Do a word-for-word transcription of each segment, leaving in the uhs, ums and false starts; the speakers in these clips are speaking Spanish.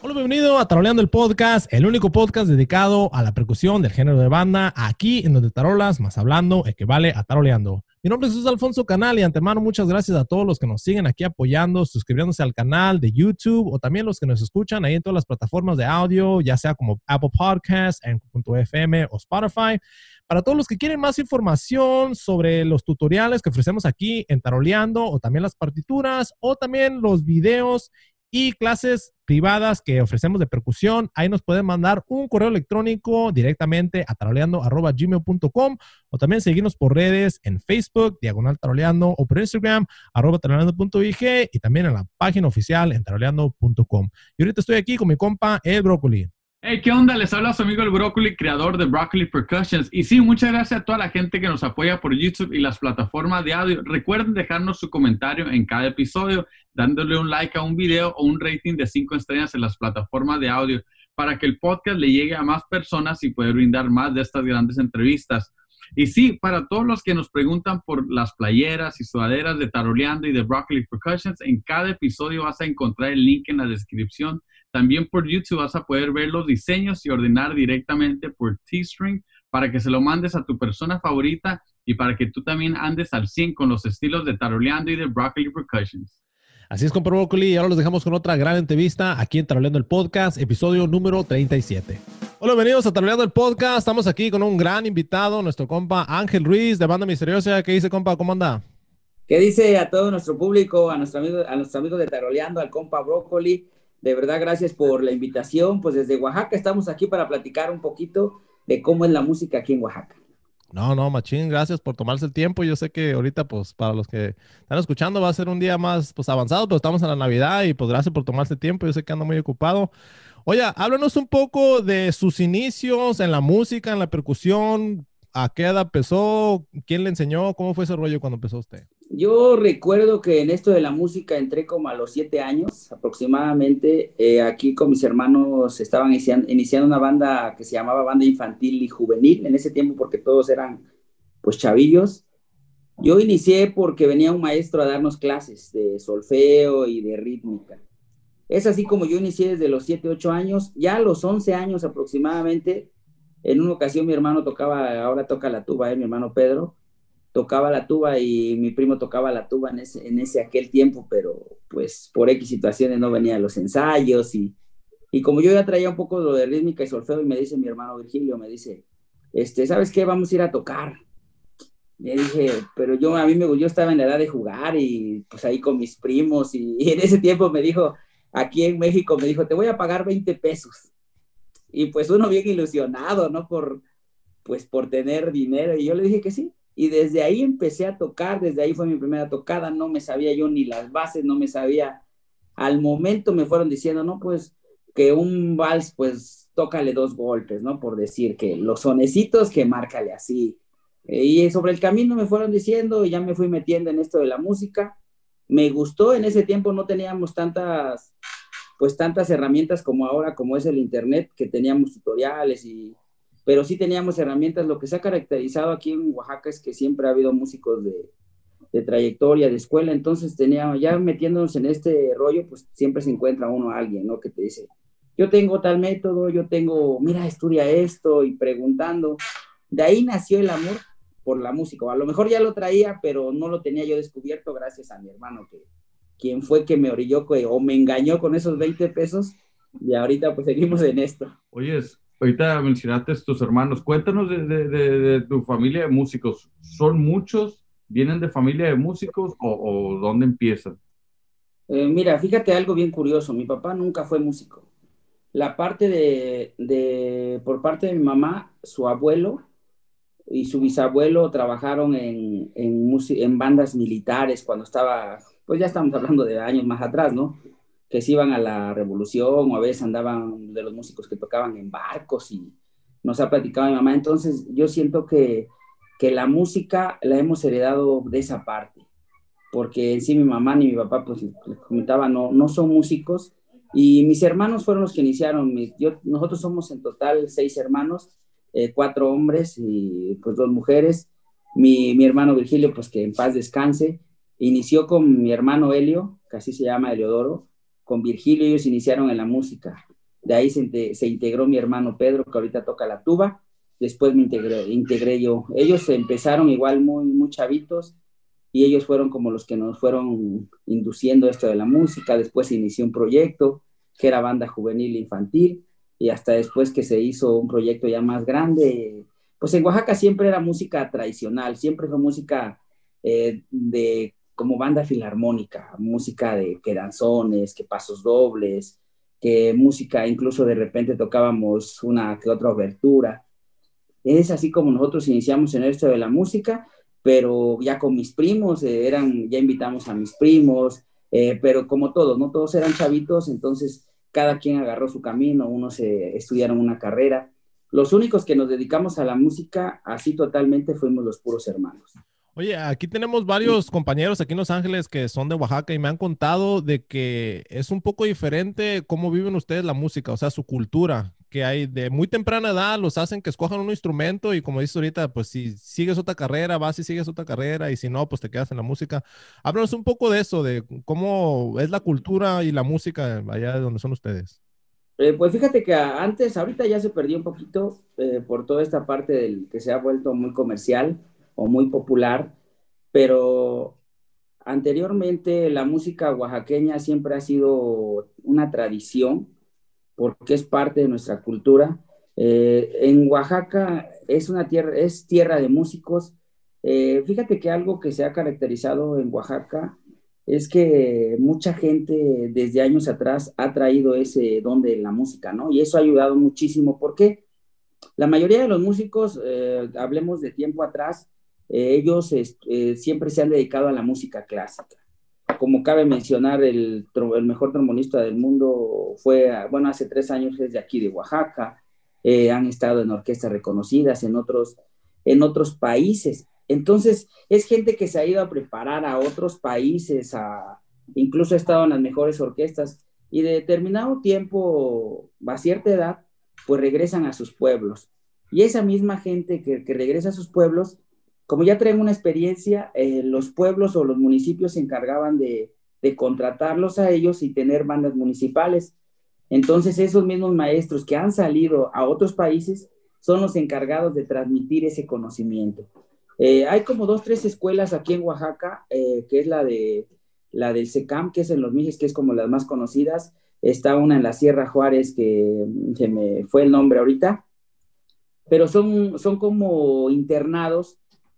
Hola, bienvenido a Taroleando el Podcast, el único podcast dedicado a la percusión del género de banda, aquí en donde tarolas más hablando equivale a taroleando. Mi nombre es Jesús Alfonso Canal y antemano muchas gracias a todos los que nos siguen aquí apoyando, suscribiéndose al canal de YouTube o también los que nos escuchan ahí en todas las plataformas de audio, ya sea como Apple Podcasts, Anchor punto F M o Spotify. Para todos los que quieren más información sobre los tutoriales que ofrecemos aquí en Taroleando o también las partituras o también los videos y clases privadas que ofrecemos de percusión, ahí nos pueden mandar un correo electrónico directamente a taroleando arroba gmail punto com o también seguirnos por redes en Facebook, Diagonal Taroleando, o por Instagram, arroba taroleando punto I G y también en la página oficial en taroleando punto com. Y ahorita estoy aquí con mi compa, el Brócoli. Hey, ¿qué onda? Les habla su amigo el Brócoli, creador de Broccoli Percussions. Y sí, muchas gracias a toda la gente que nos apoya por YouTube y las plataformas de audio. Recuerden dejarnos su comentario en cada episodio, dándole un like a un video o un rating de cinco estrellas en las plataformas de audio para que el podcast le llegue a más personas y poder brindar más de estas grandes entrevistas. Y sí, para todos los que nos preguntan por las playeras y sudaderas de Taroleando y de Broccoli Percussions, en cada episodio vas a encontrar el link en la descripción. También por YouTube vas a poder ver los diseños y ordenar directamente por Teespring para que se lo mandes a tu persona favorita y para que tú también andes al cien con los estilos de Taroleando y de Broccoli Percussions. Así es, compa Brócoli, y ahora los dejamos con otra gran entrevista aquí en Taroleando el Podcast, episodio número treinta y siete. Hola, bienvenidos a Taroleando el Podcast. Estamos aquí con un gran invitado, nuestro compa Ángel Ruiz de Banda Misteriosa. ¿Qué dice, compa? ¿Cómo anda? ¿Qué dice a todo nuestro público, a nuestro amigo, a nuestros amigos de Taroleando, al compa Brócoli? De verdad, gracias por la invitación. Pues desde Oaxaca estamos aquí para platicar un poquito de cómo es la música aquí en Oaxaca. No, no, machín, gracias por tomarse el tiempo. Yo sé que ahorita, pues, para los que están escuchando va a ser un día más, pues, avanzado, pero estamos en la Navidad y, pues, gracias por tomarse el tiempo. Yo sé que ando muy ocupado. Oye, háblanos un poco de sus inicios en la música, en la percusión. ¿A qué edad empezó? ¿Quién le enseñó? ¿Cómo fue ese rollo cuando empezó usted? Yo recuerdo que en esto de la música entré como a los siete años aproximadamente. Eh, aquí con mis hermanos estaban iniciando, iniciando una banda que se llamaba Banda Infantil y Juvenil en ese tiempo porque todos eran pues chavillos. Yo inicié porque venía un maestro a darnos clases de solfeo y de rítmica. Es así como yo inicié desde los siete, ocho años. Ya a los once años aproximadamente, en una ocasión mi hermano tocaba, ahora toca la tuba, eh, mi hermano Pedro, tocaba la tuba y mi primo tocaba la tuba en ese, en ese aquel tiempo, pero pues por X situaciones no venía a los ensayos y, y como yo ya traía un poco lo de rítmica y solfeo y me dice mi hermano Virgilio, me dice, este, ¿sabes qué? Vamos a ir a tocar. Le dije, pero yo a mí me yo estaba en la edad de jugar y pues ahí con mis primos y, y en ese tiempo me dijo, aquí en México me dijo, te voy a pagar veinte pesos. Y pues uno bien ilusionado, ¿no? Por, pues por tener dinero y yo le dije que sí. Y desde ahí empecé a tocar, desde ahí fue mi primera tocada, no me sabía yo ni las bases, no me sabía, al momento me fueron diciendo, no, pues, que un vals, pues, tócale dos golpes, ¿no? Por decir que los sonecitos, que márcale así. Y sobre el camino me fueron diciendo, y ya me fui metiendo en esto de la música, me gustó, en ese tiempo no teníamos tantas, pues, tantas herramientas como ahora, como es el internet, que teníamos tutoriales y... pero sí teníamos herramientas. Lo que se ha caracterizado aquí en Oaxaca es que siempre ha habido músicos de, de trayectoria, de escuela, entonces teníamos, ya metiéndonos en este rollo, pues siempre se encuentra uno a alguien, ¿no? Que te dice, yo tengo tal método, yo tengo, mira, estudia esto, y preguntando. De ahí nació el amor por la música. A lo mejor ya lo traía, pero no lo tenía yo descubierto gracias a mi hermano, que quien fue que me orilló o me engañó con esos veinte pesos, y ahorita pues seguimos en esto. Oye, ahorita mencionaste a tus hermanos. Cuéntanos de, de, de, de tu familia de músicos. ¿Son muchos? ¿Vienen de familia de músicos o, o dónde empiezan? Eh, mira, fíjate algo bien curioso. Mi papá nunca fue músico. La parte de, de, por parte de mi mamá, su abuelo y su bisabuelo trabajaron en, en, en bandas militares cuando estaba, pues ya estamos hablando de años más atrás, ¿no? Que se iban a la revolución o a veces andaban de los músicos que tocaban en barcos y nos ha platicado mi mamá. Entonces yo siento que, que la música la hemos heredado de esa parte, porque en sí mi mamá ni mi papá, pues les comentaba, no, no son músicos y mis hermanos fueron los que iniciaron. Mi, yo, nosotros somos en total seis hermanos, eh, cuatro hombres y pues dos mujeres. Mi, mi hermano Virgilio, pues que en paz descanse, inició con mi hermano Helio, que así se llama, Heliodoro. Con Virgilio ellos iniciaron en la música. De ahí se, inte- se integró mi hermano Pedro, que ahorita toca la tuba. Después me integré, integré yo. Ellos empezaron igual muy, muy chavitos y ellos fueron como los que nos fueron induciendo esto de la música. Después se inició un proyecto que era banda juvenil e infantil y hasta después que se hizo un proyecto ya más grande. Pues en Oaxaca siempre era música tradicional, siempre fue música eh, de como banda filarmónica, música de que danzones, que pasos dobles, que música, incluso de repente tocábamos una que otra obertura. Es así como nosotros iniciamos en esto de la música, pero ya con mis primos, eh, eran, ya invitamos a mis primos, eh, pero como todos, ¿no? Todos eran chavitos, entonces cada quien agarró su camino, unos eh, estudiaron una carrera. Los únicos que nos dedicamos a la música así totalmente fuimos los puros hermanos. Oye, aquí tenemos varios compañeros aquí en Los Ángeles que son de Oaxaca y me han contado de que es un poco diferente cómo viven ustedes la música, o sea, su cultura, que hay de muy temprana edad, los hacen que escojan un instrumento y como dices ahorita, pues si sigues otra carrera, vas y sigues otra carrera y si no, pues te quedas en la música. Háblanos un poco de eso, de cómo es la cultura y la música allá de donde son ustedes. Eh, pues fíjate que antes, ahorita ya se perdió un poquito eh, por toda esta parte del que se ha vuelto muy comercial o muy popular, pero anteriormente la música oaxaqueña siempre ha sido una tradición porque es parte de nuestra cultura. Eh, en Oaxaca es una tierra, es tierra de músicos. Eh, fíjate que algo que se ha caracterizado en Oaxaca es que mucha gente desde años atrás ha traído ese don de la música, ¿no? Y eso ha ayudado muchísimo. ¿Por qué? La mayoría de los músicos, eh, hablemos de tiempo atrás, eh, ellos eh, siempre se han dedicado a la música clásica. Como cabe mencionar, el, el mejor trombonista del mundo fue, bueno, hace tres años es de aquí de Oaxaca, eh, han estado en orquestas reconocidas en otros, en otros países. Entonces, es gente que se ha ido a preparar a otros países, a, incluso ha estado en las mejores orquestas, y de determinado tiempo, a cierta edad, pues regresan a sus pueblos. Y esa misma gente que, que regresa a sus pueblos, como ya traen una experiencia, eh, los pueblos o los municipios se encargaban de, de contratarlos a ellos y tener bandas municipales. Entonces esos mismos maestros que han salido a otros países son los encargados de transmitir ese conocimiento. Eh, hay como dos, tres escuelas aquí en Oaxaca, eh, que es la, de, la del SECAM, que es en Los Mijes, que es como las más conocidas. Está una en la Sierra Juárez, que se me fue el nombre ahorita, pero son, son como internados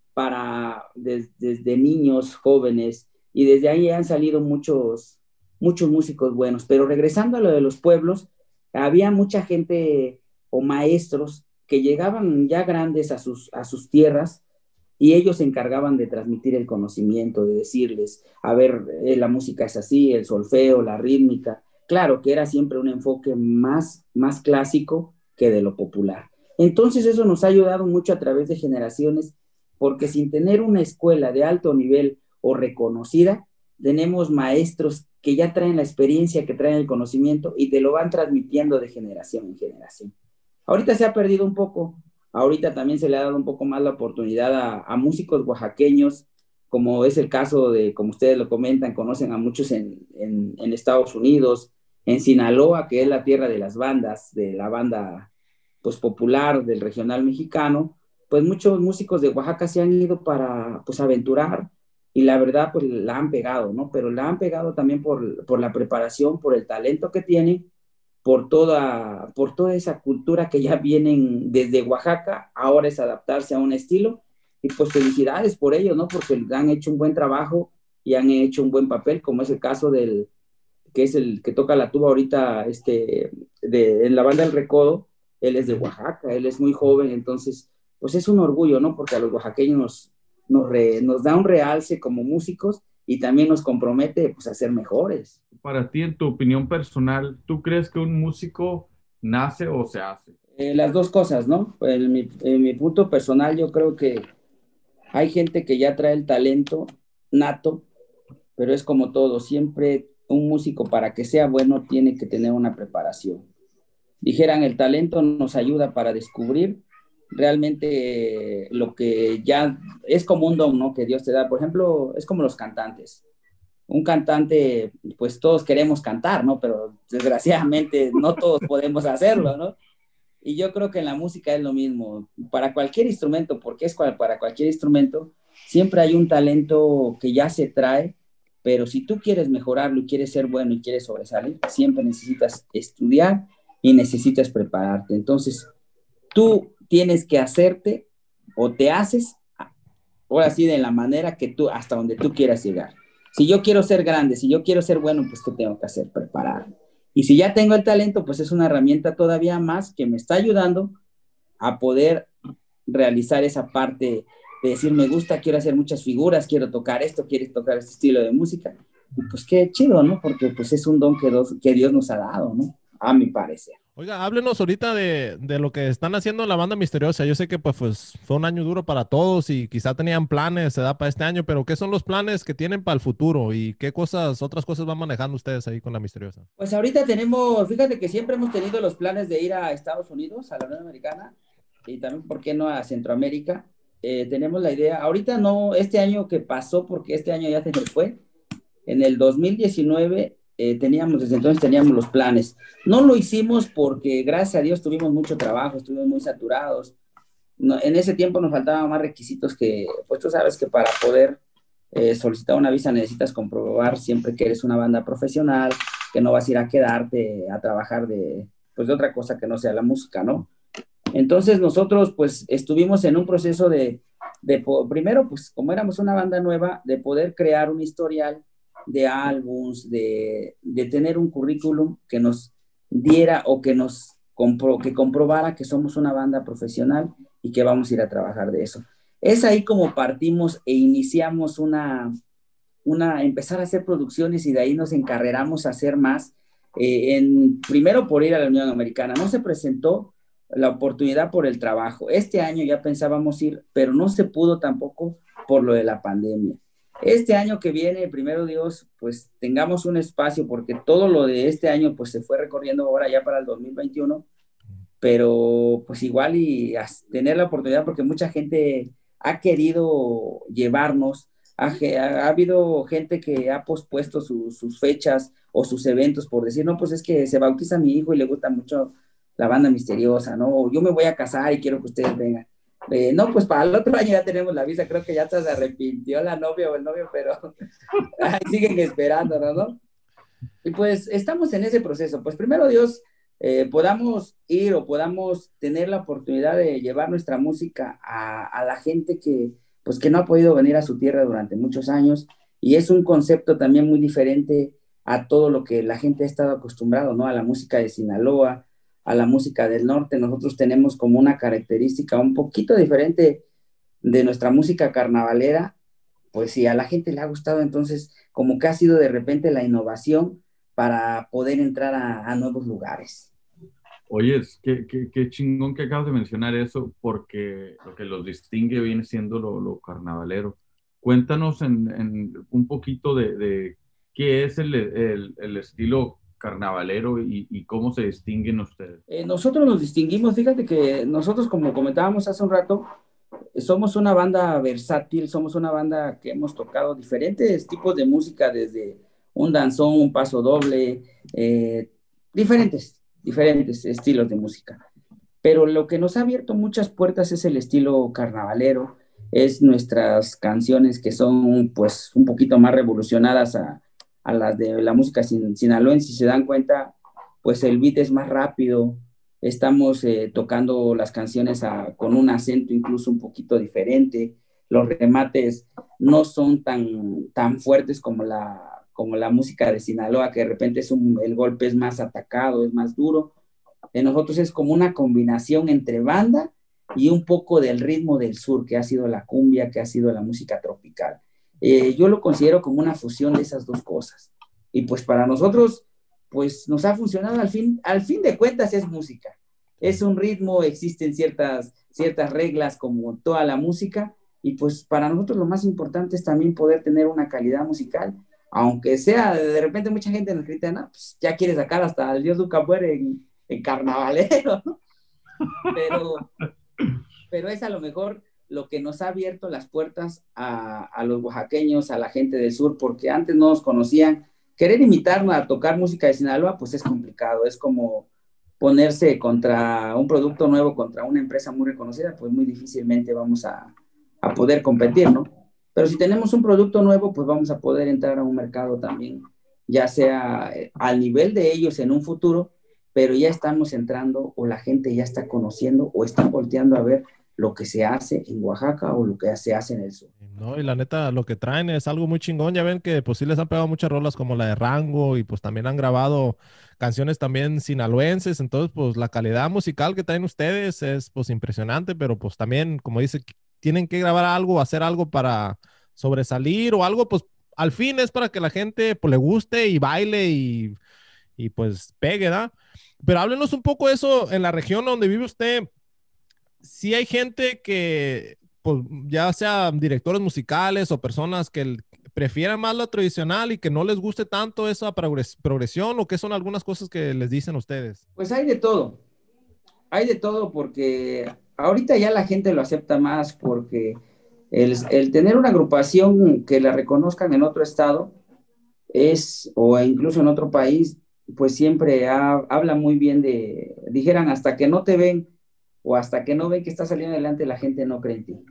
para des, desde niños, jóvenes, y desde ahí han salido muchos, muchos músicos buenos. Pero regresando a lo de los pueblos, había mucha gente o maestros que llegaban ya grandes a sus, a sus tierras y ellos se encargaban de transmitir el conocimiento, de decirles, a ver, eh, la música es así, el solfeo, la rítmica. Claro que era siempre un enfoque más, más clásico que de lo popular. Entonces eso nos ha ayudado mucho a través de generaciones, porque sin tener una escuela de alto nivel o reconocida, tenemos maestros que ya traen la experiencia, que traen el conocimiento y te lo van transmitiendo de generación en generación. Ahorita se ha perdido un poco, ahorita también se le ha dado un poco más la oportunidad a, a músicos oaxaqueños, como es el caso de, como ustedes lo comentan, conocen a muchos en, en, en Estados Unidos, en Sinaloa, que es la tierra de las bandas, de la banda pues popular del regional mexicano, pues muchos músicos de Oaxaca se han ido para pues aventurar y la verdad pues la han pegado, ¿no? Pero la han pegado también por, por la preparación, por el talento que tienen, por toda, por toda esa cultura que ya vienen desde Oaxaca, ahora es adaptarse a un estilo y pues felicidades por ello, ¿no? Porque han hecho un buen trabajo y han hecho un buen papel, como es el caso del que es el que toca la tuba ahorita este, de, en la banda del Recodo. Él es de Oaxaca, él es muy joven, entonces pues es un orgullo, ¿no? Porque a los oaxaqueños nos, nos, re, nos da un realce como músicos y también nos compromete pues a ser mejores. Para ti, en tu opinión personal, ¿tú crees que un músico nace o se hace? Eh, las dos cosas, ¿no? En mi, en mi punto personal yo creo que hay gente que ya trae el talento nato, pero es como todo, siempre un músico para que sea bueno tiene que tener una preparación. Dijeran, el talento nos ayuda para descubrir realmente lo que ya es como un don, ¿no? Que Dios te da. Por ejemplo, es como los cantantes. un cantante, pues todos queremos cantar, ¿no? Pero desgraciadamente no todos podemos hacerlo, ¿no? Y yo creo que en la música es lo mismo. Para cualquier instrumento, porque es para cualquier instrumento, siempre hay un talento que ya se trae, pero si tú quieres mejorarlo y quieres ser bueno y quieres sobresalir, siempre necesitas estudiar y necesitas prepararte. Entonces, tú tienes que hacerte o te haces, ahora sí, de la manera que tú, hasta donde tú quieras llegar. Si yo quiero ser grande, si yo quiero ser bueno, pues ¿qué tengo que hacer? Prepararme. Y si ya tengo el talento, pues es una herramienta todavía más que me está ayudando a poder realizar esa parte de decir, me gusta, quiero hacer muchas figuras, quiero tocar esto, quiero tocar este estilo de música. Y pues qué chido, ¿no? Porque pues es un don que, dos, que Dios nos ha dado, ¿no? A mi parecer. Oiga, háblenos ahorita de, de lo que están haciendo en la banda misteriosa. Yo sé que pues, pues fue un año duro para todos y quizá tenían planes, se da para este año, pero ¿qué son los planes que tienen para el futuro y qué cosas, otras cosas van manejando ustedes ahí con la misteriosa? Pues ahorita tenemos, fíjate que siempre hemos tenido los planes de ir a Estados Unidos, a la Unión Americana y también, ¿por qué no a Centroamérica? Eh, tenemos la idea, ahorita no, este año que pasó, porque este año ya se nos fue, en el dos mil diecinueve eh, teníamos, desde entonces teníamos los planes. No lo hicimos porque, gracias a Dios, tuvimos mucho trabajo, estuvimos muy saturados. No, en ese tiempo nos faltaban más requisitos que, pues tú sabes que para poder eh, solicitar una visa necesitas comprobar siempre que eres una banda profesional, que no vas a ir a quedarte a trabajar de, pues de otra cosa que no sea la música, ¿no? Entonces nosotros pues estuvimos en un proceso de, de primero pues como éramos una banda nueva, de poder crear un historial de álbums, de, de tener un currículum que nos diera o que nos compro, que comprobara que somos una banda profesional y que vamos a ir a trabajar de eso. Es ahí como partimos e iniciamos una, una empezar a hacer producciones y de ahí nos encarreramos a hacer más, eh, en, primero por ir a la Unión Americana. No se presentó la oportunidad por el trabajo. Este año ya pensábamos ir, pero no se pudo tampoco por lo de la pandemia. Este año que viene, primero Dios, pues tengamos un espacio, porque todo lo de este año pues se fue recorriendo ahora ya para el dos mil veintiuno, pero pues igual y tener la oportunidad, porque mucha gente ha querido llevarnos, ha, ha, ha habido gente que ha pospuesto su, sus fechas o sus eventos por decir, no, pues es que se bautiza mi hijo y le gusta mucho la banda misteriosa, ¿no? Yo me voy a casar y quiero que ustedes vengan. Eh, no, pues para el otro año ya tenemos la visa, creo que ya hasta se arrepintió la novia o el novio, pero ay, siguen esperando, ¿no? Y pues estamos en ese proceso. Pues primero Dios, eh, podamos ir o podamos tener la oportunidad de llevar nuestra música a, a la gente que, pues, que no ha podido venir a su tierra durante muchos años, y es un concepto también muy diferente a todo lo que la gente ha estado acostumbrado, ¿no? A la música de Sinaloa, a la música del norte. Nosotros tenemos como una característica un poquito diferente de nuestra música carnavalera, pues si a la gente le ha gustado, entonces como que ha sido de repente la innovación para poder entrar a, a nuevos lugares. Oye, qué, qué, qué chingón que acabas de mencionar eso, porque lo que los distingue viene siendo lo, lo carnavalero. Cuéntanos en, en un poquito de, de qué es el, el, el estilo carnavalero y, y cómo se distinguen ustedes. Eh, nosotros nos distinguimos, fíjate que nosotros, como comentábamos hace un rato, somos una banda versátil, somos una banda que hemos tocado diferentes tipos de música, desde un danzón, un paso doble, eh, diferentes, diferentes estilos de música. Pero lo que nos ha abierto muchas puertas es el estilo carnavalero, es nuestras canciones que son pues un poquito más revolucionadas a a las de la música sin, sinaloense. Si se dan cuenta, pues el beat es más rápido, estamos eh, tocando las canciones a, con un acento incluso un poquito diferente, los remates no son tan, tan fuertes como la, como la música de Sinaloa, que de repente es un, el golpe es más atacado, es más duro. De nosotros es como una combinación entre banda y un poco del ritmo del sur, que ha sido la cumbia, que ha sido la música tropical. Eh, yo lo considero como una fusión de esas dos cosas. Y pues para nosotros, pues nos ha funcionado. Al fin, al fin de cuentas es música. Es un ritmo, existen ciertas, ciertas reglas como toda la música. Y pues para nosotros lo más importante es también poder tener una calidad musical. Aunque sea, de repente mucha gente nos grita, no, pues ya quiere sacar hasta el Dios Duca Puere en, en carnavalero, ¿no? Pero, pero es a lo mejor lo que nos ha abierto las puertas a, a los oaxaqueños, a la gente del sur, porque antes no nos conocían. Querer imitarnos a tocar música de Sinaloa, pues es complicado, es como ponerse contra un producto nuevo, contra una empresa muy reconocida, pues muy difícilmente vamos a, a poder competir, ¿no? Pero si tenemos un producto nuevo, pues vamos a poder entrar a un mercado también, ya sea al nivel de ellos en un futuro, pero ya estamos entrando o la gente ya está conociendo o está volteando a ver lo que se hace en Oaxaca o lo que se hace en el sur. No, y la neta, lo que traen es algo muy chingón. Ya ven que pues sí les han pegado muchas rolas como la de Rango y pues también han grabado canciones también sinaloenses. Entonces, pues la calidad musical que traen ustedes es pues impresionante, pero pues también, como dice, tienen que grabar algo, hacer algo para sobresalir o algo, pues al fin es para que la gente pues le guste y baile y, y pues pegue, ¿da? Pero háblenos un poco de eso en la región donde vive usted. Sí hay gente que, pues, ya sea directores musicales o personas que el- prefieran más lo tradicional y que no les guste tanto esa progres- progresión, o qué son algunas cosas que les dicen a ustedes. Pues hay de todo, hay de todo porque ahorita ya la gente lo acepta más porque el, el tener una agrupación que la reconozcan en otro estado es, o incluso en otro país, pues siempre ha- habla muy bien de, dijeran, hasta que no te ven o hasta que no ven que estás saliendo adelante, la gente no cree en ti.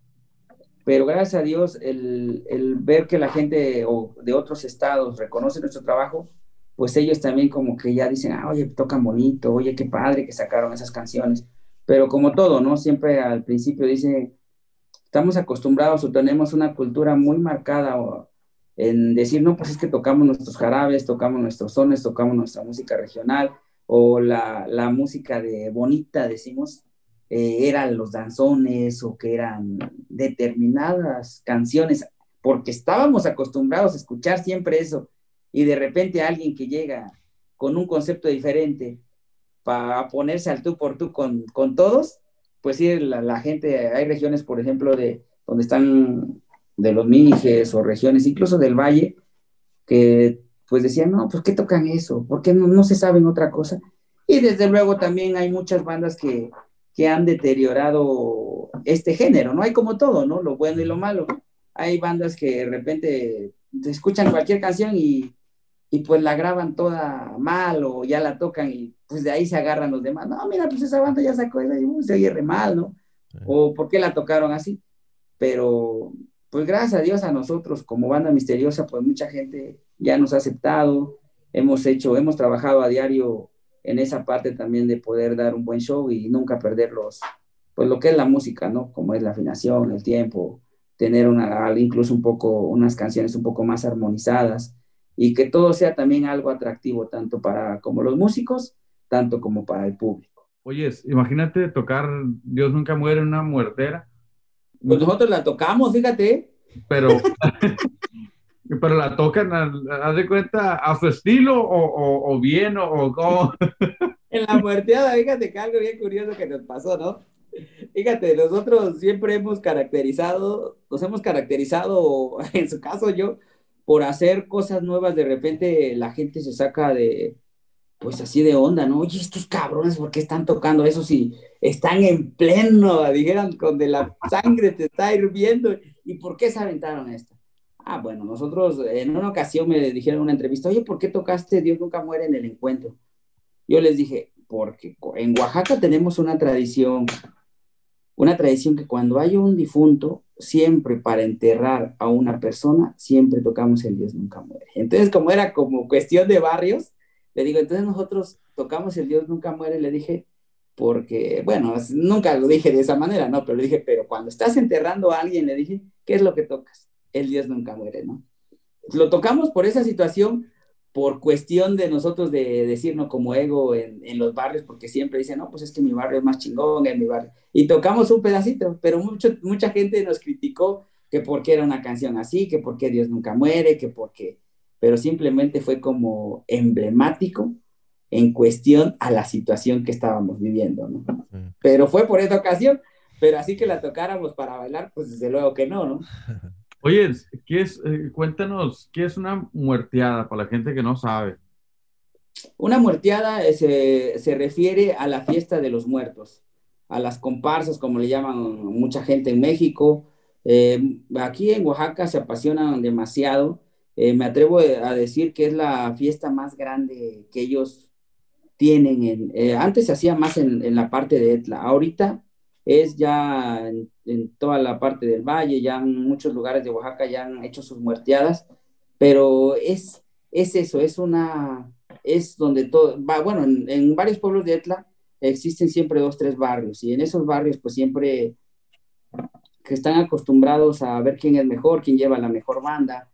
Pero gracias a Dios, el, el ver que la gente o de otros estados reconoce nuestro trabajo, pues ellos también como que ya dicen, ah, oye, tocan bonito, oye, qué padre que sacaron esas canciones. Pero como todo, ¿no? Siempre al principio dice, estamos acostumbrados o tenemos una cultura muy marcada o, en decir, no, pues es que tocamos nuestros jarabes, tocamos nuestros sones, tocamos nuestra música regional o la, la música de bonita, decimos, eh, eran los danzones o que eran determinadas canciones, porque estábamos acostumbrados a escuchar siempre eso y de repente alguien que llega con un concepto diferente para ponerse al tú por tú con, con todos, pues sí, la, la, gente, hay regiones, por ejemplo, de donde están de los Mijes o regiones, incluso del Valle, que pues decían, no, pues ¿qué tocan eso? ¿Por qué no, no se saben otra cosa? Y desde luego también hay muchas bandas que, que han deteriorado este género, ¿no? Hay como todo, ¿no? Lo bueno y lo malo. Hay bandas que de repente te escuchan cualquier canción y y pues la graban toda mal o ya la tocan y pues de ahí se agarran los demás. No, mira, pues esa banda ya sacó esa y uh, se oye re mal, ¿no? Sí. O por qué la tocaron así. Pero pues gracias a Dios a nosotros como banda misteriosa, pues mucha gente ya nos ha aceptado, hemos hecho, hemos trabajado a diario en esa parte también de poder dar un buen show y nunca perder los, pues lo que es la música, ¿no? Como es la afinación, el tiempo, tener una, incluso un poco, unas canciones un poco más armonizadas y que todo sea también algo atractivo, tanto para como los músicos, tanto como para el público. Oye, imagínate tocar Dios nunca muere en una muertera. Pues nosotros la tocamos, fíjate. Pero, pero la tocan, haz de cuenta, a su estilo o, o, o bien o, o como... En la muerteada, fíjate que algo bien curioso que nos pasó, ¿no? Fíjate, nosotros siempre hemos caracterizado, nos hemos caracterizado, en su caso yo, por hacer cosas nuevas. De repente la gente se saca de, pues así de onda, ¿no? Oye, estos cabrones, ¿por qué están tocando eso si están en pleno, dijeran, donde la sangre te está hirviendo? ¿Y por qué se aventaron esto? Ah, bueno, nosotros en una ocasión me dijeron en una entrevista, oye, ¿por qué tocaste Dios nunca muere en el encuentro? Yo les dije, porque en Oaxaca tenemos una tradición, una tradición que cuando hay un difunto, siempre para enterrar a una persona, siempre tocamos el Dios nunca muere. Entonces, como era como cuestión de barrios, le digo, entonces nosotros tocamos el Dios nunca muere, le dije, porque, bueno, nunca lo dije de esa manera, ¿no? Pero le dije, pero cuando estás enterrando a alguien, le dije, ¿qué es lo que tocas? El Dios nunca muere, ¿no? Lo tocamos por esa situación, por cuestión de nosotros de decirnos como ego en, en los barrios, porque siempre dicen, no, pues es que mi barrio es más chingón, en mi barrio. Y tocamos un pedacito, pero mucho, mucha gente nos criticó que porque era una canción así, que porque Dios nunca muere, que porque... Pero simplemente fue como emblemático en cuestión a la situación que estábamos viviendo, ¿no? Sí. Pero fue por esa ocasión, pero así que la tocáramos para bailar, pues desde luego que no, ¿no? Oye, ¿qué es, eh, cuéntanos, ¿qué es una muerteada para la gente que no sabe? Una muerteada se, se refiere a la fiesta de los muertos. a las comparsas, como le llaman mucha gente en México. Eh, aquí en Oaxaca se apasionan demasiado. Eh, me atrevo a decir que es la fiesta más grande que ellos tienen. En, eh, antes se hacía más en, en la parte de Etla, ahorita es ya en, en toda la parte del valle, ya en muchos lugares de Oaxaca ya han hecho sus muerteadas, pero es, es eso, es una, es donde todo, va, bueno, en, en varios pueblos de Etla existen siempre dos, tres barrios, y en esos barrios pues siempre que están acostumbrados a ver quién es mejor, quién lleva la mejor banda.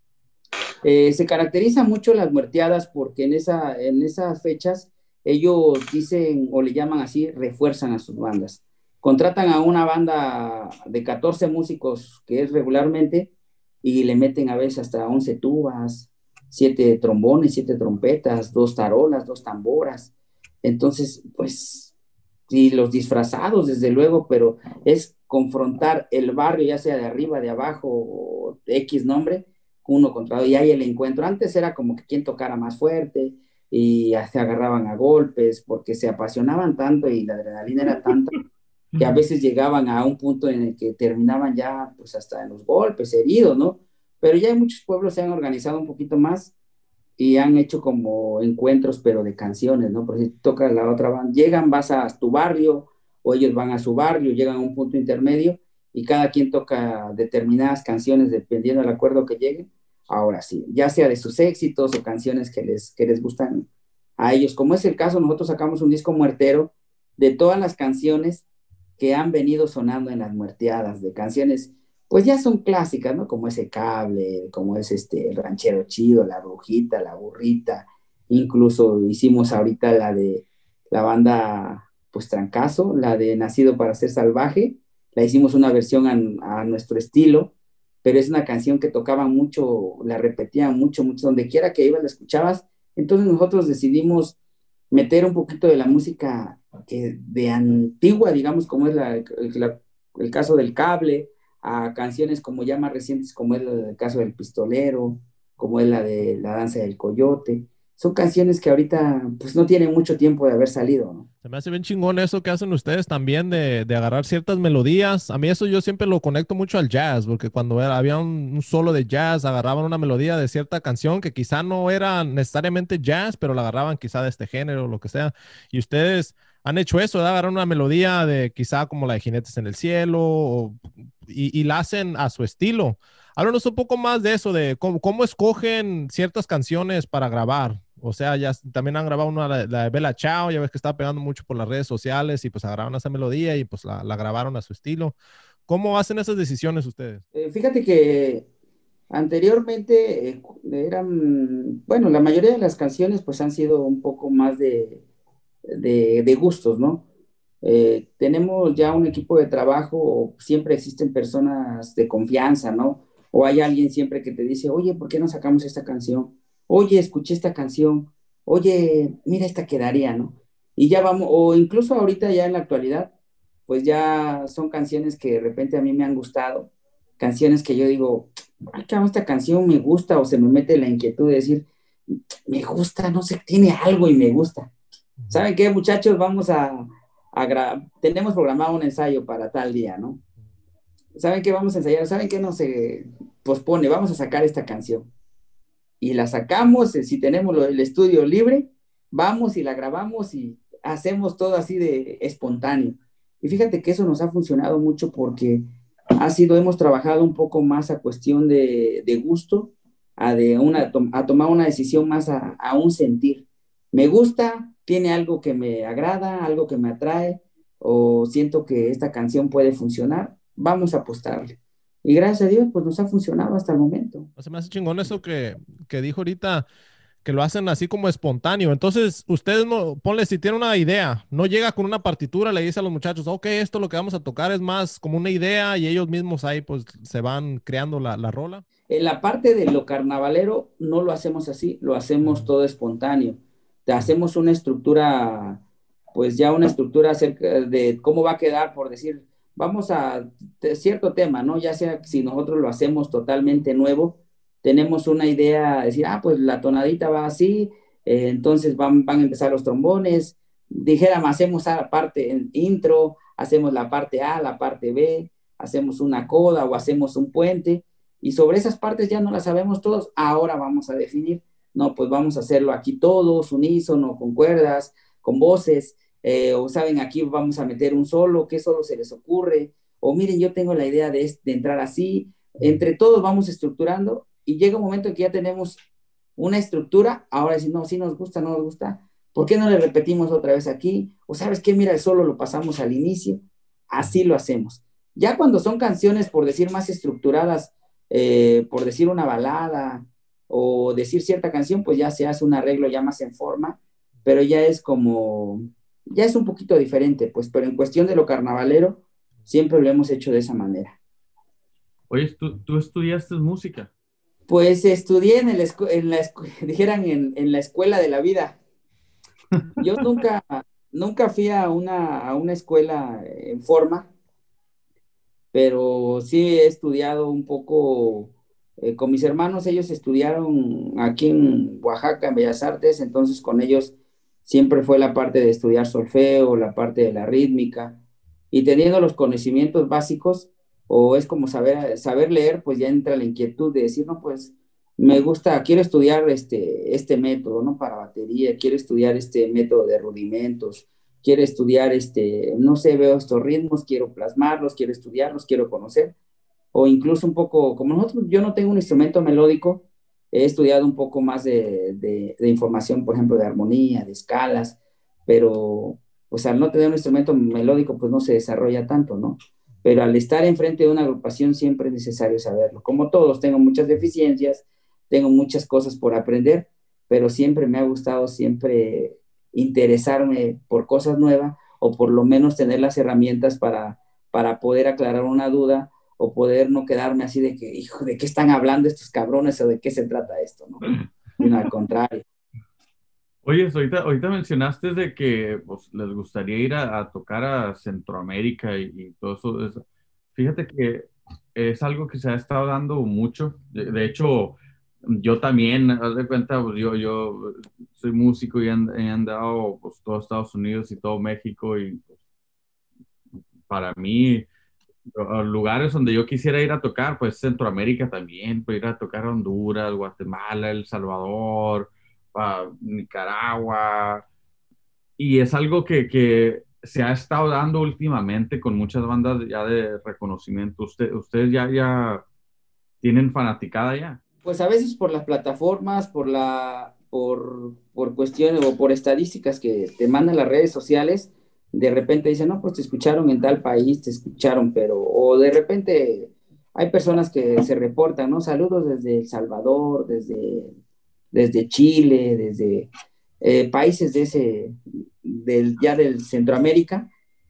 Eh, se caracteriza mucho las muerteadas porque en, esa, en esas fechas ellos dicen o le llaman así, refuerzan a sus bandas. Contratan a una banda de catorce músicos que es regularmente y le meten a veces hasta once tubas, siete trombones, siete trompetas, dos tarolas, dos tamboras. Entonces, pues, y los disfrazados, desde luego, pero es confrontar el barrio, ya sea de arriba, de abajo, o X nombre, uno contra otro, y ahí el encuentro. Antes era como que quien tocara más fuerte, y se agarraban a golpes, porque se apasionaban tanto y la adrenalina era tanta, que a veces llegaban a un punto en el que terminaban ya, pues hasta en los golpes, heridos, ¿no? Pero ya hay muchos pueblos se han organizado un poquito más y han hecho como encuentros, pero de canciones, ¿no? Porque si tocas la otra banda, llegan, vas a tu barrio, o ellos van a su barrio, llegan a un punto intermedio, y cada quien toca determinadas canciones dependiendo del acuerdo que lleguen. Ahora sí, ya sea de sus éxitos o canciones que les, que les gustan a ellos. Como es el caso, nosotros sacamos un disco muertero de todas las canciones que han venido sonando en las muerteadas, de canciones pues ya son clásicas, ¿no? Como ese Cable, como es este el Ranchero Chido, La Brujita, La Burrita, incluso hicimos ahorita la de la banda, pues Trancazo, la de Nacido para Ser Salvaje, la hicimos una versión a, a nuestro estilo, pero es una canción que tocaban mucho, la repetían mucho, mucho, donde quiera que ibas la escuchabas. Entonces nosotros decidimos meter un poquito de la música que de antigua, digamos, como es la, el, la, el caso del Cable, a canciones como ya más recientes, como es el caso del Pistolero, como es la de La Danza del Coyote. Son canciones que ahorita pues no tienen mucho tiempo de haber salido, ¿no? Se me hace bien chingón eso que hacen ustedes también de, de agarrar ciertas melodías. A mí eso yo siempre lo conecto mucho al jazz, porque cuando era- había un, un solo de jazz, agarraban una melodía de cierta canción que quizá no era necesariamente jazz, pero la agarraban quizá de este género o lo que sea. Y ustedes han hecho eso, de agarrar una melodía de quizá como la de Jinetes en el Cielo o- y, y la hacen a su estilo. Háblanos un poco más de eso, de cómo, cómo escogen ciertas canciones para grabar. O sea, ya s- también han grabado una, la, la de Bella Ciao, ya ves que está pegando mucho por las redes sociales y pues agarraron esa melodía y pues la, la grabaron a su estilo. ¿Cómo hacen esas decisiones ustedes? Eh, fíjate que anteriormente eh, eran, bueno, la mayoría de las canciones pues han sido un poco más de, de, de gustos, ¿no? Eh, tenemos ya un equipo de trabajo, siempre existen personas de confianza, ¿no? O hay alguien siempre que te dice, oye, ¿por qué no sacamos esta canción? Oye, escuché esta canción. Oye, mira, esta quedaría, ¿no? Y ya vamos, o incluso ahorita ya en la actualidad, pues ya son canciones que de repente a mí me han gustado, canciones que yo digo, ay, cabrón, esta canción me gusta, o se me mete la inquietud de decir, me gusta, no sé, tiene algo y me gusta. Ujú. ¿Saben qué, muchachos? Vamos a, a gra- tenemos programado un ensayo para tal día, ¿no? ¿Saben qué vamos a ensayar? ¿Saben qué no se pospone? Vamos a sacar esta canción. Y la sacamos, eh, si tenemos lo- el estudio libre, vamos y la grabamos y hacemos todo así de espontáneo. Y fíjate que eso nos ha funcionado mucho porque ha sido, hemos trabajado un poco más a cuestión de, de gusto, a, de una, a tomar una decisión más a, a un sentir. Me gusta, tiene algo que me agrada, algo que me atrae, o siento que esta canción puede funcionar, vamos a apostarle. Y gracias a Dios, pues nos ha funcionado hasta el momento. Se me hace chingón eso que, que dijo ahorita, que lo hacen así como espontáneo. Entonces, ustedes no, ponle, si tienen una idea, no llega con una partitura, le dice a los muchachos, ok, esto lo que vamos a tocar es más como una idea y ellos mismos ahí pues se van creando la, la rola. En la parte de lo carnavalero no lo hacemos así, lo hacemos Mm, todo espontáneo. Te mm, hacemos una estructura, pues ya una estructura acerca de cómo va a quedar, por decir, vamos a de cierto tema, ¿no? Ya sea si nosotros lo hacemos totalmente nuevo, tenemos una idea, decir, ah, pues la tonadita va así, eh, entonces van, van a empezar los trombones, dijéramos, hacemos la parte intro, hacemos la parte A, la parte B, hacemos una coda o hacemos un puente, y sobre esas partes ya no las sabemos todos, ahora vamos a definir, no, pues vamos a hacerlo aquí todos, unísono, con cuerdas, con voces, eh, o saben, aquí vamos a meter un solo, ¿qué solo se les ocurre? O miren, yo tengo la idea de, de entrar así, entre todos vamos estructurando, y llega un momento en que ya tenemos una estructura, ahora decir, no, si nos gusta, no nos gusta, ¿por qué no le repetimos otra vez aquí? O sabes qué, mira, el solo lo pasamos al inicio, así lo hacemos. Ya cuando son canciones, por decir, más estructuradas, eh, por decir una balada o decir cierta canción, pues ya se hace un arreglo ya más en forma, pero ya es como, ya es un poquito diferente, pues, pero en cuestión de lo carnavalero, siempre lo hemos hecho de esa manera. Oye, ¿tú, tú estudiaste música? Pues estudié en, el escu- en la, escu- dijeran, en, en la escuela de la vida. Yo nunca, nunca fui a una, a una escuela en forma, pero sí he estudiado un poco eh, con mis hermanos. Ellos estudiaron aquí en Oaxaca, en Bellas Artes, entonces con ellos siempre fue la parte de estudiar solfeo, la parte de la rítmica, y teniendo los conocimientos básicos, o es como saber, saber leer, pues ya entra la inquietud de decir, no, pues me gusta, quiero estudiar este, este método, ¿no? Para batería, quiero estudiar este método de rudimentos, quiero estudiar, este, no sé, veo estos ritmos, quiero plasmarlos, quiero estudiarlos, quiero conocer, o incluso un poco, como nosotros, yo no tengo un instrumento melódico, he estudiado un poco más de, de, de información, por ejemplo, de armonía, de escalas, pero pues al no tener un instrumento melódico, pues no se desarrolla tanto, ¿no? Pero al estar enfrente de una agrupación siempre es necesario saberlo. Como todos, tengo muchas deficiencias, tengo muchas cosas por aprender, pero siempre me ha gustado siempre interesarme por cosas nuevas, o por lo menos tener las herramientas para, para poder aclarar una duda, o poder no quedarme así de que, hijo, ¿de qué están hablando estos cabrones o de qué se trata esto, no? Sino al contrario. Oye, ahorita, ahorita mencionaste de que pues, les gustaría ir a, a tocar a Centroamérica y, y todo eso, eso. Fíjate que es algo que se ha estado dando mucho. De, de hecho, yo también, haz de cuenta, pues, yo, yo soy músico y he and- he andado pues, todo Estados Unidos y todo México, y pues, para mí, lo- lugares donde yo quisiera ir a tocar, pues Centroamérica también, pues ir a tocar a Honduras, Guatemala, El Salvador, a Nicaragua. Y es algo que, que se ha estado dando últimamente con muchas bandas ya de reconocimiento. Usted, ustedes ya, ya tienen fanaticada ya. Pues a veces por las plataformas, por la, por, por cuestiones o por estadísticas que te mandan las redes sociales, de repente dicen, no, pues te escucharon en tal país, te escucharon, pero, o de repente hay personas que se reportan, ¿no? Saludos desde El Salvador, desde, desde Chile, desde eh, países de ese, del, ya del Centroamérica,